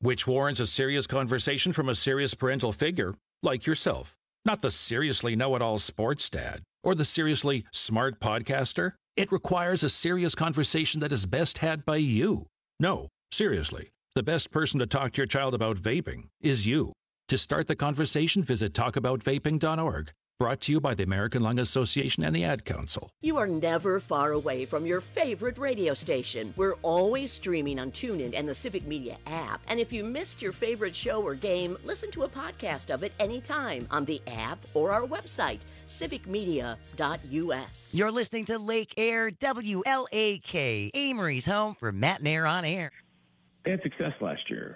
which warrants a serious conversation from a serious parental figure like yourself. Not the seriously know-it-all sports dad or the seriously smart podcaster. It requires a serious conversation that is best had by you. No, seriously, the best person to talk to your child about vaping is you. To start the conversation, visit talk about vaping dot org. Brought to you by the American Lung Association and the Ad Council. You are never far away from your favorite radio station. We're always streaming on TuneIn and the Civic Media app. And if you missed your favorite show or game, listen to a podcast of it anytime on the app or our website, civic media dot u s. You're listening to Lake Air W L A K, Amory's home for Matt and Air on Air. They had success last year.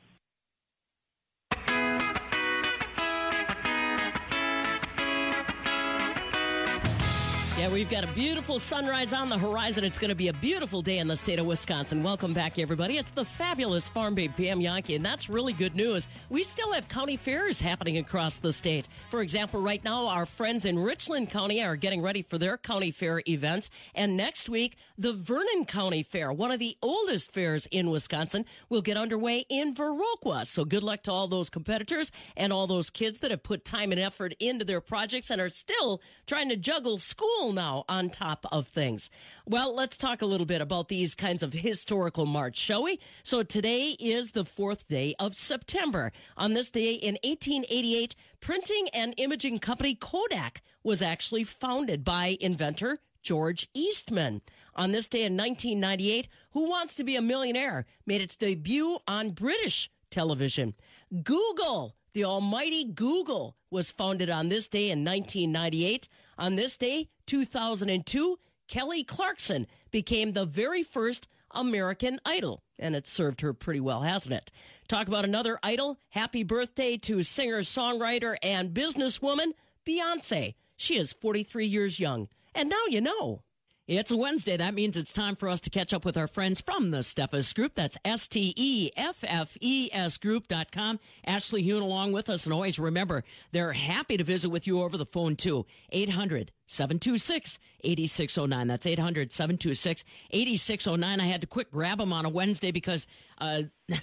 Yeah, we've got a beautiful sunrise on the horizon. It's going to be a beautiful day in the state of Wisconsin. Welcome back, everybody. It's the fabulous Farm Babe Pam Yankee, and that's really good news. We still have county fairs happening across the state. For example, right now, our friends in Richland County are getting ready for their county fair events. And next week, the Vernon County Fair, one of the oldest fairs in Wisconsin, will get underway in Viroqua. So good luck to all those competitors and all those kids that have put time and effort into their projects and are still trying to juggle school now on top of things. Well, let's talk a little bit about these kinds of historical march, shall we? So today is the fourth day of September. On this day in eighteen eighty-eight, printing and imaging company Kodak was actually founded by inventor George Eastman. On this day in nineteen ninety-eight, Who Wants to Be a Millionaire made its debut on British television. Google, the almighty Google, was founded on this day in nineteen ninety-eight. On this day, two thousand two, Kelly Clarkson became the very first American Idol, and it served her pretty well, hasn't it? Talk about another idol. Happy birthday to singer, songwriter, and businesswoman Beyonce. She is forty-three years young, and now you know. It's a Wednesday. That means it's time for us to catch up with our friends from the Steffes Group. That's S T E F F E S group dot com. Ashley Hune along with us. And always remember, they're happy to visit with you over the phone, too. eight hundred, seven two six, eight six zero nine. That's eight hundred, seven two six, eight six zero nine. I had to quick grab them on a Wednesday because uh,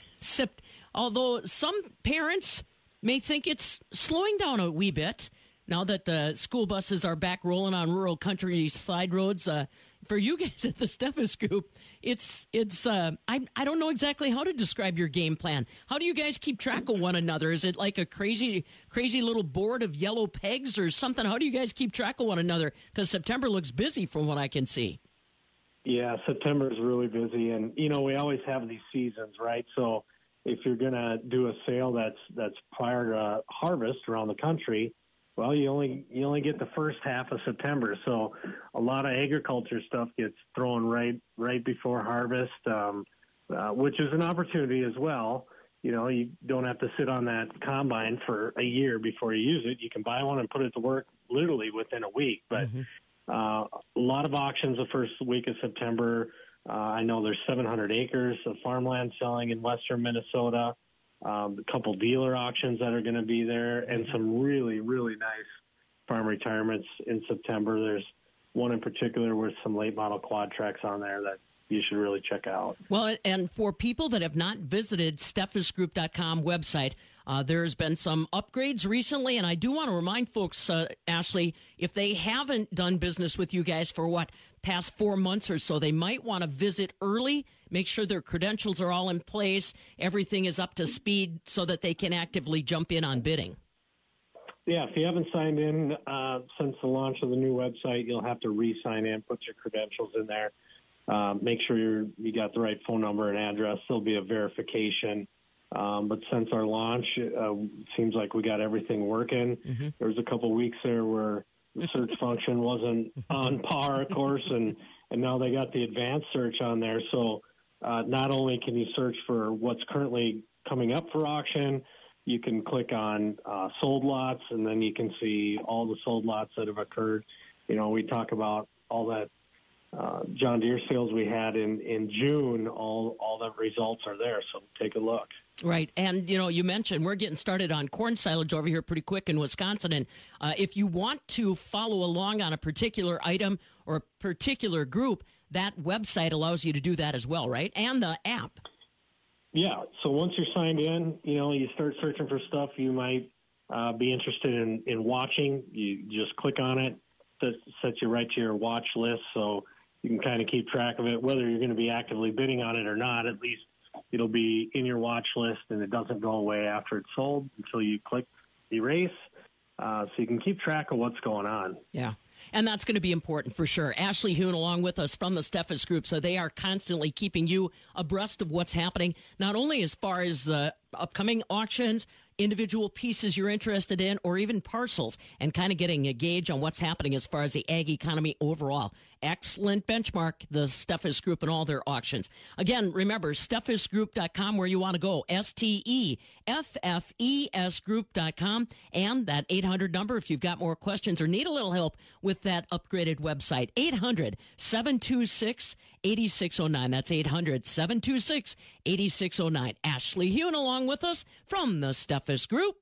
although some parents may think it's slowing down a wee bit, now that the school buses are back rolling on rural countryside roads, uh, for you guys at the Steffes Group, it's it's uh, I I don't know exactly how to describe your game plan. How do you guys keep track of one another? Is it like a crazy crazy little board of yellow pegs or something? How do you guys keep track of one another? Because September looks busy from what I can see. Yeah, September is really busy, and you know we always have these seasons, right? So if you're going to do a sale that's that's prior to harvest around the country, well, you only you only get the first half of September, so a lot of agriculture stuff gets thrown right right before harvest, um, uh, which is an opportunity as well. You know, you don't have to sit on that combine for a year before you use it. You can buy one and put it to work literally within a week. But mm-hmm. uh, a lot of auctions the first week of September. Uh, I know there's seven hundred acres of farmland selling in western Minnesota. Um, a couple dealer auctions that are going to be there, and some really, really nice farm retirements in September. There's one in particular with some late model quad tracks on there that you should really check out. Well, and for people that have not visited Steffes Group dot com website, uh, there's been some upgrades recently, and I do want to remind folks, uh, Ashley, if they haven't done business with you guys for, what, past four months or so, they might want to visit early, make sure their credentials are all in place, everything is up to speed so that they can actively jump in on bidding. Yeah, if you haven't signed in uh, since the launch of the new website, you'll have to re-sign in, put your credentials in there. Uh, make sure you're, you got the right phone number and address. There'll be a verification. Um, but since our launch, uh, it seems like we got everything working. Mm-hmm. There was a couple of weeks there where the search function wasn't on par, of course, and, and now they got the advanced search on there. So uh, not only can you search for what's currently coming up for auction, you can click on uh, sold lots, and then you can see all the sold lots that have occurred. You know, we talk about all that uh, John Deere sales we had in, in June. All all the results are there, so take a look. Right. And, you know, you mentioned we're getting started on corn silage over here pretty quick in Wisconsin. And uh, if you want to follow along on a particular item or a particular group, that website allows you to do that as well, right? And the app. Yeah. So once you're signed in, you know, you start searching for stuff you might uh, be interested in, in watching. You just click on it, that sets you right to your watch list, so you can kind of keep track of it, whether you're going to be actively bidding on it or not. At least it'll be in your watch list, and it doesn't go away after it's sold until you click erase. Uh, so you can keep track of what's going on. Yeah. And that's going to be important for sure. Ashley Hoon along with us from the Steffes Group. So they are constantly keeping you abreast of what's happening, not only as far as the upcoming auctions, individual pieces you're interested in, or even parcels, and kind of getting a gauge on what's happening as far as the ag economy overall. Excellent benchmark, the Steffes Group and all their auctions. Again, remember, steffes group dot com, where you want to go, S T E F F E S group dot com, and that eight hundred number if you've got more questions or need a little help with that upgraded website, eight hundred, seven two six, eight six zero nine. That's eight hundred, seven two six, eight six zero nine. Ashley Hoon along with us from the Steffes Group.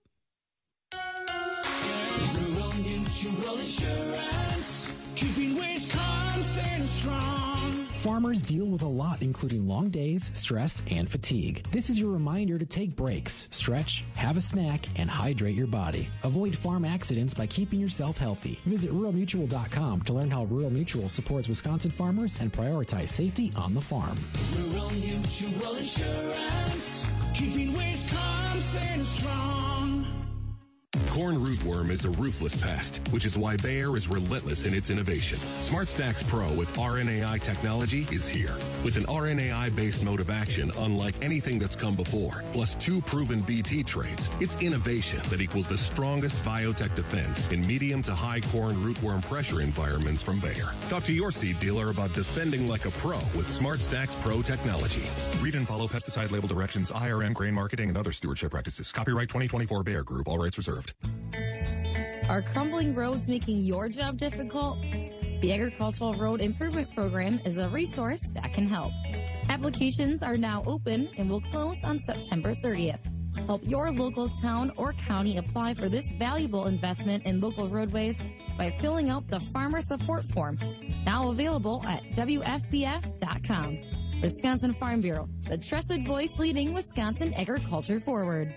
Rural Mutual Insurance, keeping Wisconsin strong. Farmers deal with a lot, including long days, stress, and fatigue. This is your reminder to take breaks, stretch, have a snack, and hydrate your body. Avoid farm accidents by keeping yourself healthy. Visit rural mutual dot com to learn how Rural Mutual supports Wisconsin farmers and prioritize safety on the farm. Rural Mutual Insurance, keeping Wisconsin strong. Corn rootworm is a ruthless pest, which is why Bayer is relentless in its innovation. SmartStax Pro with R N A I technology is here. With an R N A I-based mode of action unlike anything that's come before, plus two proven B T traits, it's innovation that equals the strongest biotech defense in medium to high corn rootworm pressure environments from Bayer. Talk to your seed dealer about defending like a pro with SmartStax Pro technology. Read and follow pesticide label directions, I R M, grain marketing, and other stewardship practices. Copyright twenty twenty-four Bayer Group. All rights reserved. Are crumbling roads making your job difficult? The Agricultural Road Improvement Program is a resource that can help. Applications are now open and will close on September thirtieth. Help your local town or county apply for this valuable investment in local roadways by filling out the Farmer Support Form, now available at W F B F dot com. Wisconsin Farm Bureau, the trusted voice leading Wisconsin agriculture forward.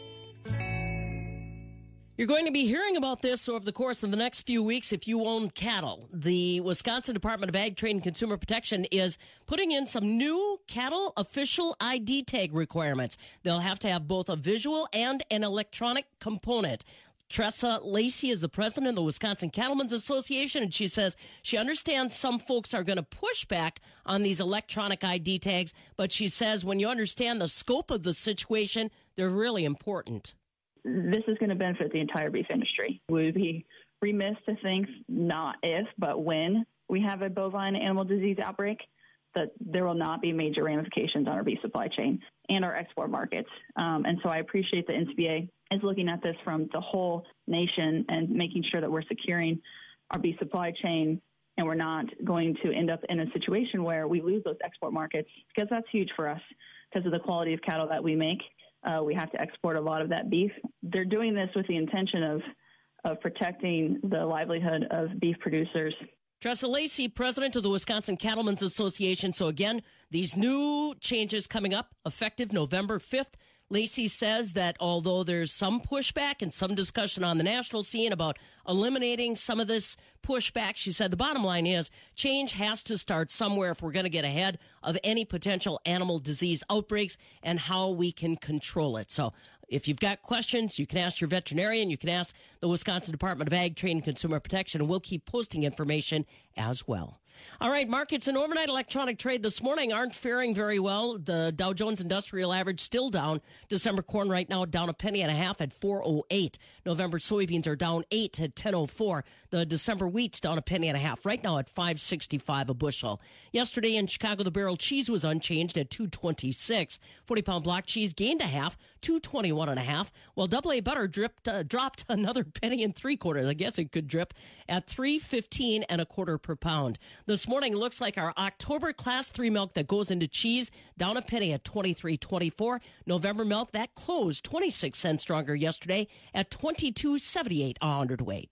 You're going to be hearing about this over the course of the next few weeks if you own cattle. The Wisconsin Department of Ag, Trade, and Consumer Protection is putting in some new cattle official I D tag requirements. They'll have to have both a visual and an electronic component. Tressa Lacey is the president of the Wisconsin Cattlemen's Association, and she says she understands some folks are going to push back on these electronic I D tags, but she says when you understand the scope of the situation, they're really important. This is going to benefit the entire beef industry. We would be remiss to think not if, but when we have a bovine animal disease outbreak, that there will not be major ramifications on our beef supply chain and our export markets. Um, and so I appreciate the N C B A is looking at this from the whole nation and making sure that we're securing our beef supply chain and we're not going to end up in a situation where we lose those export markets, because that's huge for us because of the quality of cattle that we make. Uh, we have to export a lot of that beef. They're doing this with the intention of, of protecting the livelihood of beef producers. Tressa Lacey, president of the Wisconsin Cattlemen's Association. So again, these new changes coming up effective November fifth. Lacey says that although there's some pushback and some discussion on the national scene about eliminating some of this pushback, she said the bottom line is change has to start somewhere if we're going to get ahead of any potential animal disease outbreaks and how we can control it. So if you've got questions, you can ask your veterinarian, you can ask the Wisconsin Department of Ag, Trade, and Consumer Protection, and we'll keep posting information as well. All right, markets and overnight electronic trade this morning aren't faring very well. The Dow Jones Industrial Average still down. December corn right now down a penny and a half at four oh eight. November soybeans are down eight at ten oh four. The December wheat's down a penny and a half right now at five sixty-five a bushel. Yesterday in Chicago, the barrel cheese was unchanged at two twenty-six. forty-pound block cheese gained a half, two twenty-one and a half, while double A butter dripped, uh, dropped another penny and three quarters. I guess it could drip at three fifteen and a quarter per pound. This morning looks like our October class three milk that goes into cheese down a penny at twenty-three twenty-four. November milk that closed twenty-six cents stronger yesterday at twenty-two seventy-eight a hundredweight.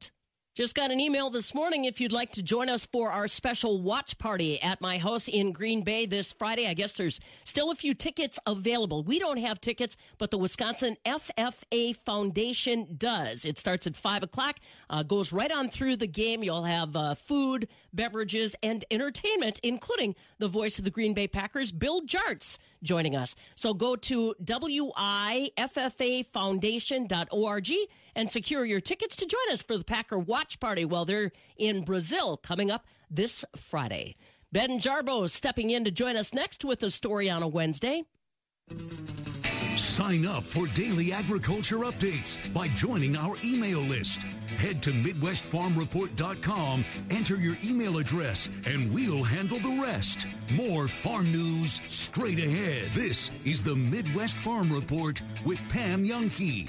Just got an email this morning if you'd like to join us for our special watch party at my house in Green Bay this Friday. I guess there's still a few tickets available. We don't have tickets, but the Wisconsin F F A Foundation does. It starts at five o'clock, uh, goes right on through the game. You'll have uh, food, beverages, and entertainment, including the voice of the Green Bay Packers, Bill Jarts, joining us. So go to W I F F A foundation dot org and secure your tickets to join us for the Packer Watch Party while they're in Brazil coming up this Friday. Ben Jarbo stepping in to join us next with a story on a Wednesday. Sign up for daily agriculture updates by joining our email list. Head to Midwest Farm Report dot com, enter your email address, and we'll handle the rest. More farm news straight ahead. This is the Midwest Farm Report with Pam Youngkey.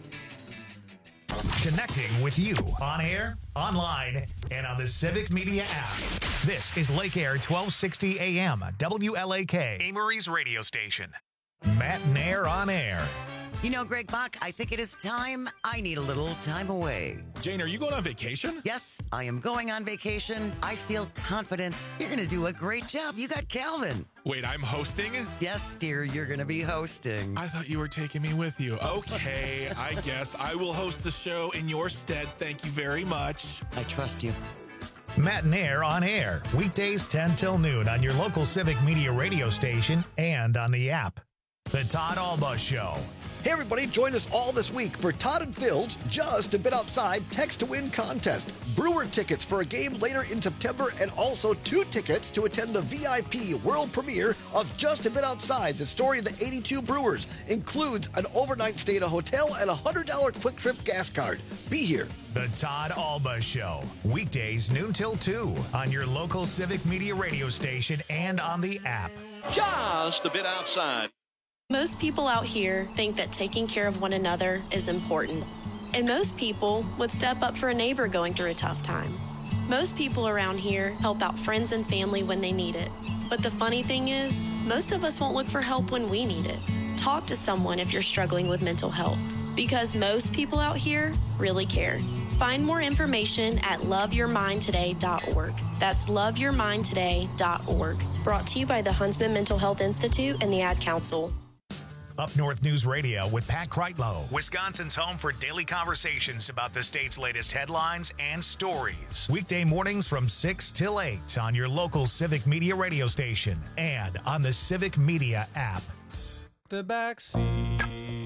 Connecting with you on air, online, and on the Civic Media app. This is Lake Air twelve sixty A M, W L A K, Amory's radio station. Matt Nair on air. You know, Greg Bach, I think it is time. I need a little time away. Jane, are you going on vacation? Yes, I am going on vacation. I feel confident. You're going to do a great job. You got Calvin. Wait, I'm hosting? Yes, dear, you're going to be hosting. I thought you were taking me with you. Okay, I guess I will host the show in your stead. Thank you very much. I trust you. Matt Nair on air, weekdays ten till noon on your local Civic Media radio station and on the app. The Todd Alba Show. Hey everybody, join us all this week for Todd and Phil's Just a Bit Outside Text to Win contest. Brewer tickets for a game later in September and also two tickets to attend the V I P world premiere of Just a Bit Outside, the story of the eighty-two Brewers. Includes an overnight stay at a hotel and a one hundred dollars quick trip gas card. Be here. The Todd Alba Show. Weekdays noon till two on your local Civic Media radio station and on the app. Just a Bit Outside. Most people out here think that taking care of one another is important. And most people would step up for a neighbor going through a tough time. Most people around here help out friends and family when they need it. But the funny thing is, most of us won't look for help when we need it. Talk to someone if you're struggling with mental health, because most people out here really care. Find more information at love your mind today dot org. That's love your mind today dot org. Brought to you by the Huntsman Mental Health Institute and the Ad Council. Up North News Radio with Pat Kreitlow, Wisconsin's home for daily conversations about the state's latest headlines and stories. Weekday mornings from six till eight on your local Civic Media radio station and on the Civic Media app. The back seat.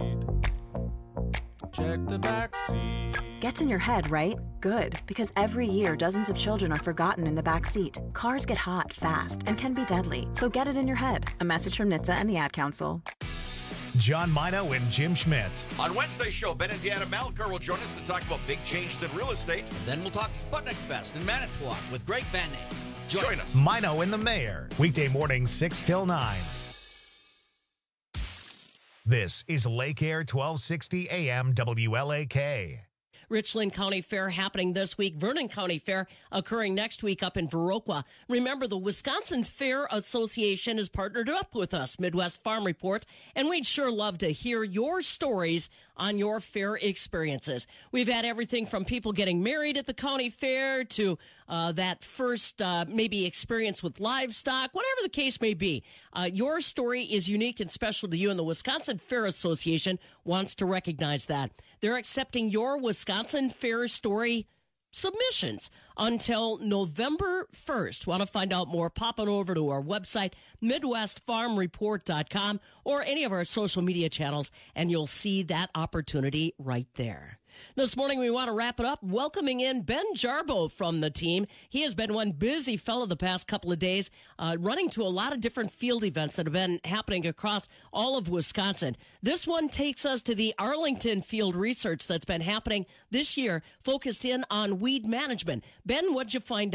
Check the back seat. Gets in your head, right? Good, because every year dozens of children are forgotten in the back seat. Cars get hot fast and can be deadly, so get it in your head. A message from N H T S A and the Ad Council. John Mino and Jim Schmidt. On Wednesday's show, Ben and Deanna Malkar will join us to talk about big changes in real estate. Then we'll talk Sputnik Fest in Manitowoc with Greg Van Name. Join, join us. Mino and the Mayor. Weekday mornings six till nine. This is Lake Air twelve sixty A M W L A K. Richland County Fair happening this week. Vernon County Fair occurring next week up in Viroqua. Remember, the Wisconsin Fair Association has partnered up with us, Midwest Farm Report, and we'd sure love to hear your stories on your fair experiences. We've had everything from people getting married at the county fair to uh, that first uh, maybe experience with livestock, whatever the case may be. Uh, your story is unique and special to you, and the Wisconsin Fair Association wants to recognize that. They're accepting your Wisconsin Fair story submissions until November first. Want to find out more? Pop on over to our website, Midwest Farm Report dot com, or any of our social media channels, and you'll see that opportunity right there. This morning, we want to wrap it up welcoming in Ben Jarbo from the team. He has been one busy fellow the past couple of days, uh, running to a lot of different field events that have been happening across all of Wisconsin. This one takes us to the Arlington field research that's been happening this year, focused in on weed management. Ben, what'd you find out?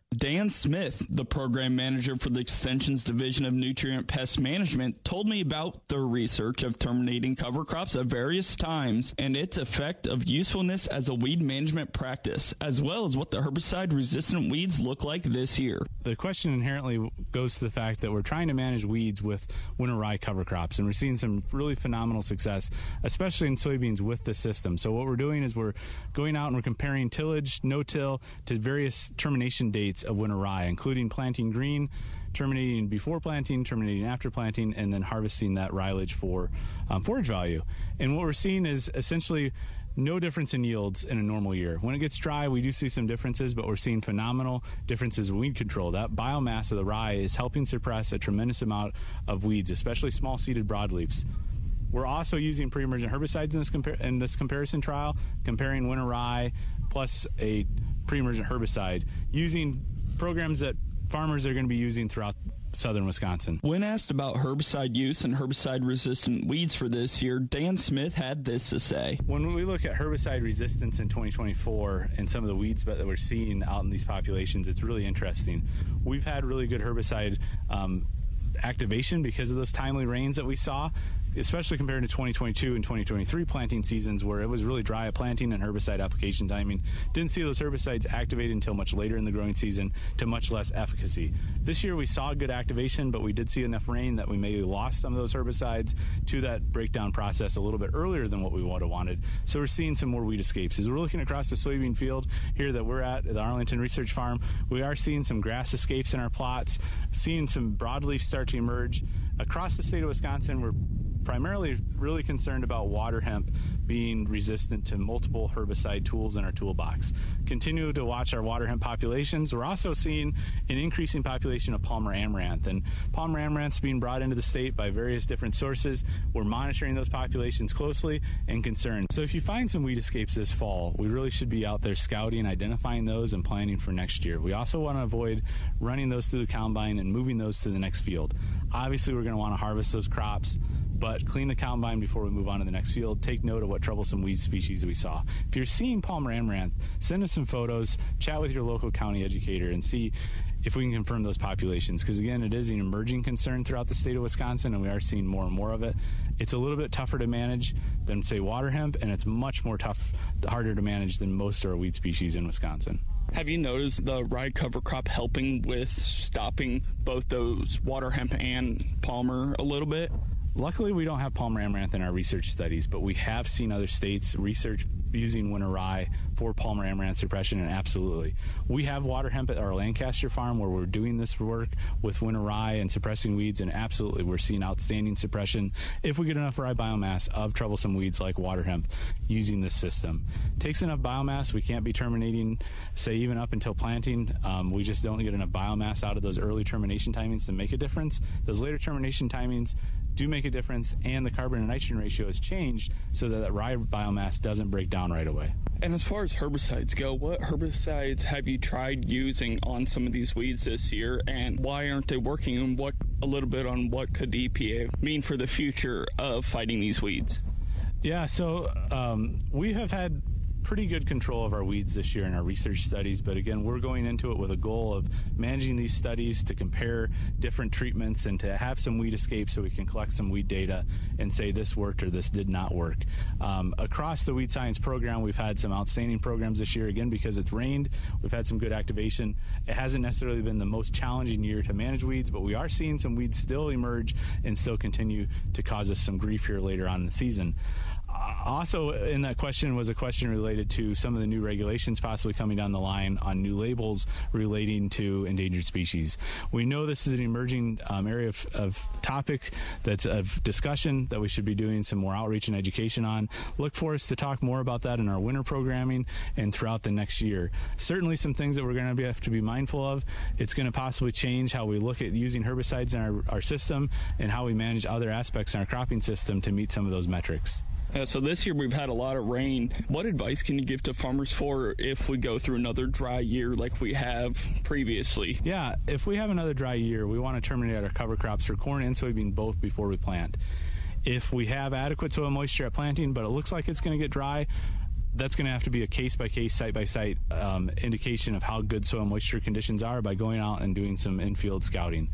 Dan Smith, the program manager for the Extension's Division of Nutrient Pest Management, told me about their research of terminating cover crops at various times and its effect of usefulness as a weed management practice, as well as what the herbicide-resistant weeds look like this year. The question inherently goes to the fact that we're trying to manage weeds with winter rye cover crops, and we're seeing some really phenomenal success, especially in soybeans with this system. So what we're doing is we're going out and we're comparing tillage, no-till, to various termination dates of winter rye, including planting green, terminating before planting, terminating after planting, and then harvesting that ryeage for um, forage value. And what we're seeing is essentially no difference in yields in a normal year. When it gets dry, we do see some differences, but we're seeing phenomenal differences in weed control. That biomass of the rye is helping suppress a tremendous amount of weeds, especially small-seeded broadleafs. We're also using pre-emergent herbicides in this, compar- in this comparison trial, comparing winter rye plus a pre-emergent herbicide, using programs that farmers are going to be using throughout southern Wisconsin. When asked about herbicide use and herbicide-resistant weeds for this year, Dan Smith had this to say. When we look at herbicide resistance in twenty twenty-four and some of the weeds that we're seeing out in these populations, it's really interesting. We've had really good herbicide um, activation because of those timely rains that we saw, especially compared to twenty twenty-two and twenty twenty-three planting seasons where it was really dry at planting and herbicide application timing. Didn't see those herbicides activated until much later in the growing season to much less efficacy. This year we saw good activation, but we did see enough rain that we maybe lost some of those herbicides to that breakdown process a little bit earlier than what we would have wanted. So we're seeing some more weed escapes. As we're looking across the soybean field here that we're at, at the Arlington Research Farm, we are seeing some grass escapes in our plots, seeing some broadleaf start to emerge. Across the state of Wisconsin, we're primarily really concerned about water hemp being resistant to multiple herbicide tools in our toolbox. Continue to watch our water hemp populations. We're also seeing an increasing population of Palmer amaranth, and Palmer amaranth's being brought into the state by various different sources. We're monitoring those populations closely and concerned. So if you find some weed escapes this fall, we really should be out there scouting, identifying those, and planning for next year. We also want to avoid running those through the combine and moving those to the next field. Obviously, we're going to want to harvest those crops, but clean the combine before we move on to the next field. Take note of what troublesome weed species we saw. If you're seeing Palmer amaranth, send us some photos, chat with your local county educator, and see if we can confirm those populations. Because again, it is an emerging concern throughout the state of Wisconsin, and we are seeing more and more of it. It's a little bit tougher to manage than, say, water hemp, and it's much more tough, harder to manage than most of our weed species in Wisconsin. Have you noticed the rye cover crop helping with stopping both those water hemp and Palmer a little bit? Luckily, we don't have Palmer amaranth in our research studies, but we have seen other states research using winter rye for Palmer amaranth suppression, and absolutely. We have water hemp at our Lancaster farm where we're doing this work with winter rye and suppressing weeds, and absolutely we're seeing outstanding suppression if we get enough rye biomass of troublesome weeds like water hemp using this system. Takes enough biomass. We can't be terminating, say, even up until planting. Um, we just don't get enough biomass out of those early termination timings to make a difference. Those later termination timings do make a difference, and the carbon and nitrogen ratio has changed so that that rye biomass doesn't break down right away. And as far as herbicides go, what herbicides have you tried using on some of these weeds this year, and why aren't they working, and what a little bit on what could the E P A mean for the future of fighting these weeds? Yeah, so um, we have had pretty good control of our weeds this year in our research studies, but again, we're going into it with a goal of managing these studies to compare different treatments and to have some weed escape so we can collect some weed data and say this worked or this did not work. Um, across the Weed Science program, we've had some outstanding programs this year, again, because it's rained. We've had some good activation. It hasn't necessarily been the most challenging year to manage weeds, but we are seeing some weeds still emerge and still continue to cause us some grief here later on in the season. Also in that question was a question related to some of the new regulations possibly coming down the line on new labels relating to endangered species. We know this is an emerging um, area of, of topic that's of discussion that we should be doing some more outreach and education on. Look for us to talk more about that in our winter programming and throughout the next year. Certainly some things that we're going to have to be mindful of. It's going to possibly change how we look at using herbicides in our, our system and how we manage other aspects in our cropping system to meet some of those metrics. Uh, so this year we've had a lot of rain. What advice can you give to farmers for if we go through another dry year like we have previously? Yeah, if we have another dry year, we want to terminate our cover crops for corn and soybean both before we plant. If we have adequate soil moisture at planting, but it looks like it's going to get dry, that's going to have to be a case-by-case, site-by-site um, indication of how good soil moisture conditions are by going out and doing some in-field scouting.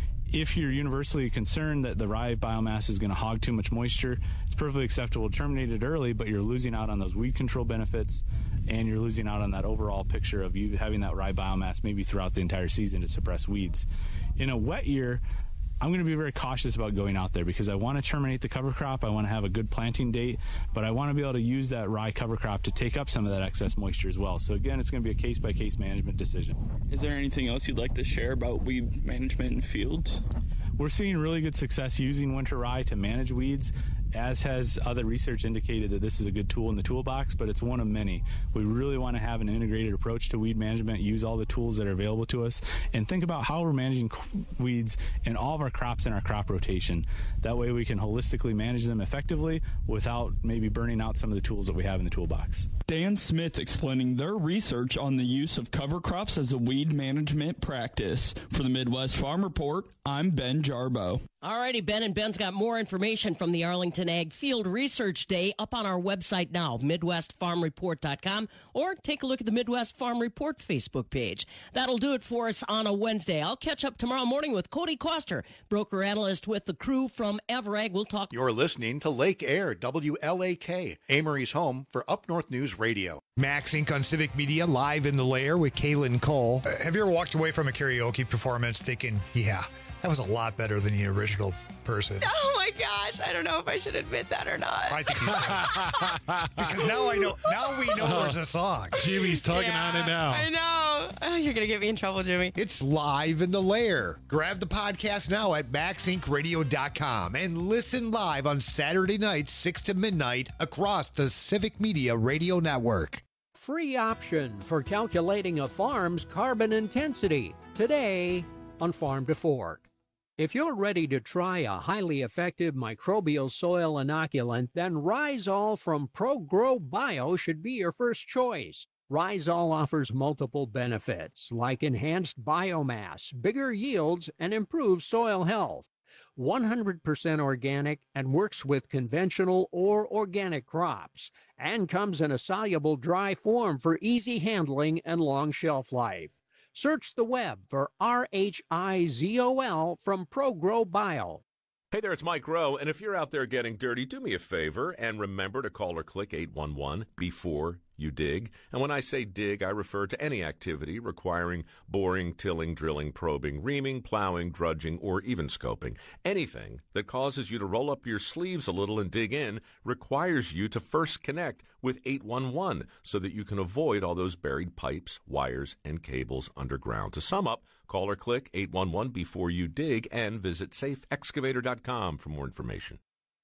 If you're universally concerned that the rye biomass is going to hog too much moisture, it's perfectly acceptable to terminate it early, but you're losing out on those weed control benefits, and you're losing out on that overall picture of you having that rye biomass maybe throughout the entire season to suppress weeds. In a wet year, I'm going to be very cautious about going out there because I want to terminate the cover crop. I want to have a good planting date, but I want to be able to use that rye cover crop to take up some of that excess moisture as well. So again, it's going to be a case-by-case management decision. Is there anything else you'd like to share about weed management in fields? We're seeing really good success using winter rye to manage weeds, as has other research indicated that this is a good tool in the toolbox, but it's one of many. We really want to have an integrated approach to weed management, use all the tools that are available to us, and think about how we're managing weeds in all of our crops in our crop rotation. That way we can holistically manage them effectively without maybe burning out some of the tools that we have in the toolbox. Dan Smith explaining their research on the use of cover crops as a weed management practice. For the Midwest Farm Report, I'm Ben Jarbo. All righty, Ben, and Ben's got more information from the Arlington Ag Field Research Day up on our website now, midwest farm report dot com, or take a look at the Midwest Farm Report Facebook page. That'll do it for us on a Wednesday. I'll catch up tomorrow morning with Cody Coster, broker analyst with the crew from Avrag. We'll talk. You're listening to Lake Air, W L A K, Amory's home for Up North News Radio. Max Incorporated on Civic Media, live in the lair with Kaylin Cole. Uh, have you ever walked away from a karaoke performance thinking, yeah, that was a lot better than the original person? Oh my gosh, I don't know if I should admit that or not. I think you should. Because now I know. Now we know there's a song. Jimmy's tugging Yeah, on it now. I know. Oh, you're gonna get me in trouble, Jimmy. It's live in the lair. Grab the podcast now at max inc radio dot com and listen live on Saturday nights, six to midnight, across the Civic Media Radio Network. Free option for calculating a farm's carbon intensity today on Farm to Fork. If you're ready to try a highly effective microbial soil inoculant, then Rhizol from ProGrow Bio should be your first choice. Rhizol offers multiple benefits like enhanced biomass, bigger yields, and improved soil health. one hundred percent organic and works with conventional or organic crops, and comes in a soluble dry form for easy handling and long shelf life. Search the web for R H I Z O L from ProGrow Bio. Hey there, it's Mike Rowe, and if you're out there getting dirty, do me a favor and remember to call or click eight one one before you dig. And when I say dig, I refer to any activity requiring boring, tilling, drilling, probing, reaming, plowing, drudging, or even scoping. Anything that causes you to roll up your sleeves a little and dig in requires you to first connect with eight one one so that you can avoid all those buried pipes, wires, and cables underground. To sum up, call or click eight one one before you dig and visit safe excavator dot com for more information.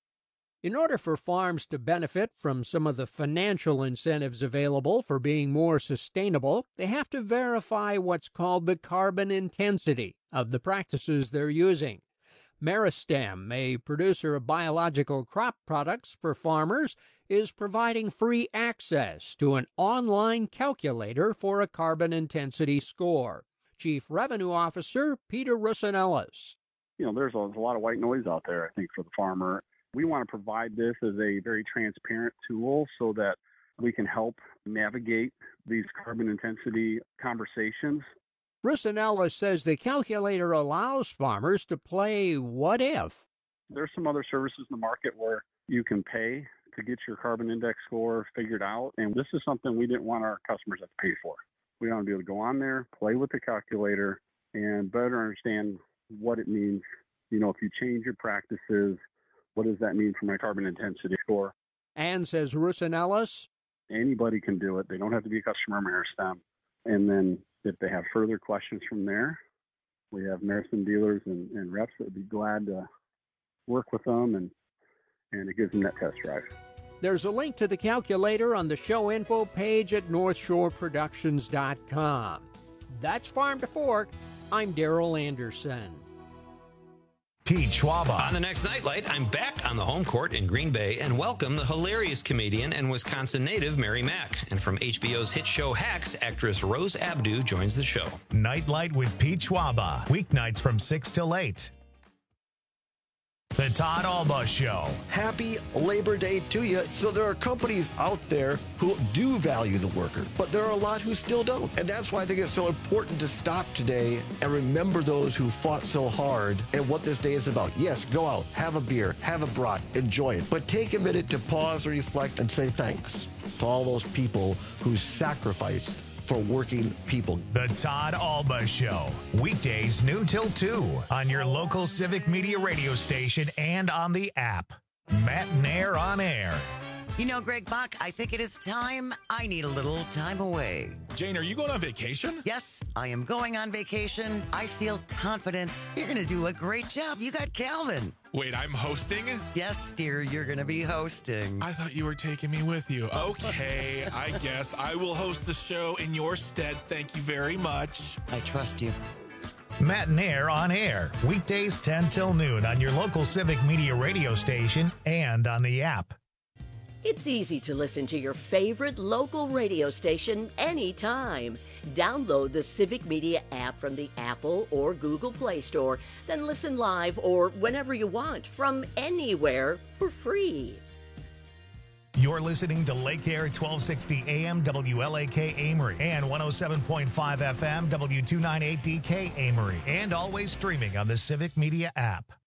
In order for farms to benefit from some of the financial incentives available for being more sustainable, they have to verify what's called the carbon intensity of the practices they're using. Meristem, a producer of biological crop products for farmers, is providing free access to an online calculator for a carbon intensity score. Chief Revenue Officer Peter Russinellis. You know, there's a, a lot of white noise out there, I think, for the farmer. We want to provide this as a very transparent tool so that we can help navigate these carbon intensity conversations. Russinellis says the calculator allows farmers to play what if. There's some other services in the market where you can pay to get your carbon index score figured out, and this is something we didn't want our customers to have to pay for. We want to be able to go on there, play with the calculator, and better understand what it means. You know, if you change your practices, what does that mean for my carbon intensity score? And says Russinellis, anybody can do it. They don't have to be a customer of Meristem. And then if they have further questions from there, we have Meristem dealers and, and reps that would be glad to work with them, and, and it gives them that test drive. There's a link to the calculator on the show info page at north shore productions dot com. That's Farm to Fork. I'm Daryl Anderson. Pete Schwaba. On the next Nightlight, I'm back on the home court in Green Bay and welcome the hilarious comedian and Wisconsin native Mary Mack. And from H B O's hit show Hacks, actress Rose Abdu joins the show. Nightlight with Pete Schwaba. Weeknights from six till eight. The The Todd Alba Show. Happy Labor Day to you. So there are companies out there who do value the worker, but there are a lot who still don't. And that's why I think it's so important to stop today and remember those who fought so hard and what this day is about. Yes, go out, have a beer, have a brat, enjoy it. But take a minute to pause, reflect, and say thanks to all those people who sacrificed for working people. The Todd Alba Show. Weekdays noon till two on your local Civic Media radio station and on the app. Matt Nair on air. You know, Greg Bach, I think it is time. I need a little time away. Jane, are you going on vacation? Yes, I am going on vacation. I feel confident. You're going to do a great job. You got Calvin. Wait, I'm hosting? Yes, dear, you're going to be hosting. I thought you were taking me with you. Okay, I guess I will host the show in your stead. Thank you very much. I trust you. Matt Nair on air. Weekdays ten till noon on your local Civic Media radio station and on the app. It's easy to listen to your favorite local radio station anytime. Download the Civic Media app from the Apple or Google Play Store, then listen live or whenever you want from anywhere for free. You're listening to Lake Air twelve sixty A M W L A K Amory and one oh seven point five F M W two ninety-eight D K Amory, and always streaming on the Civic Media app.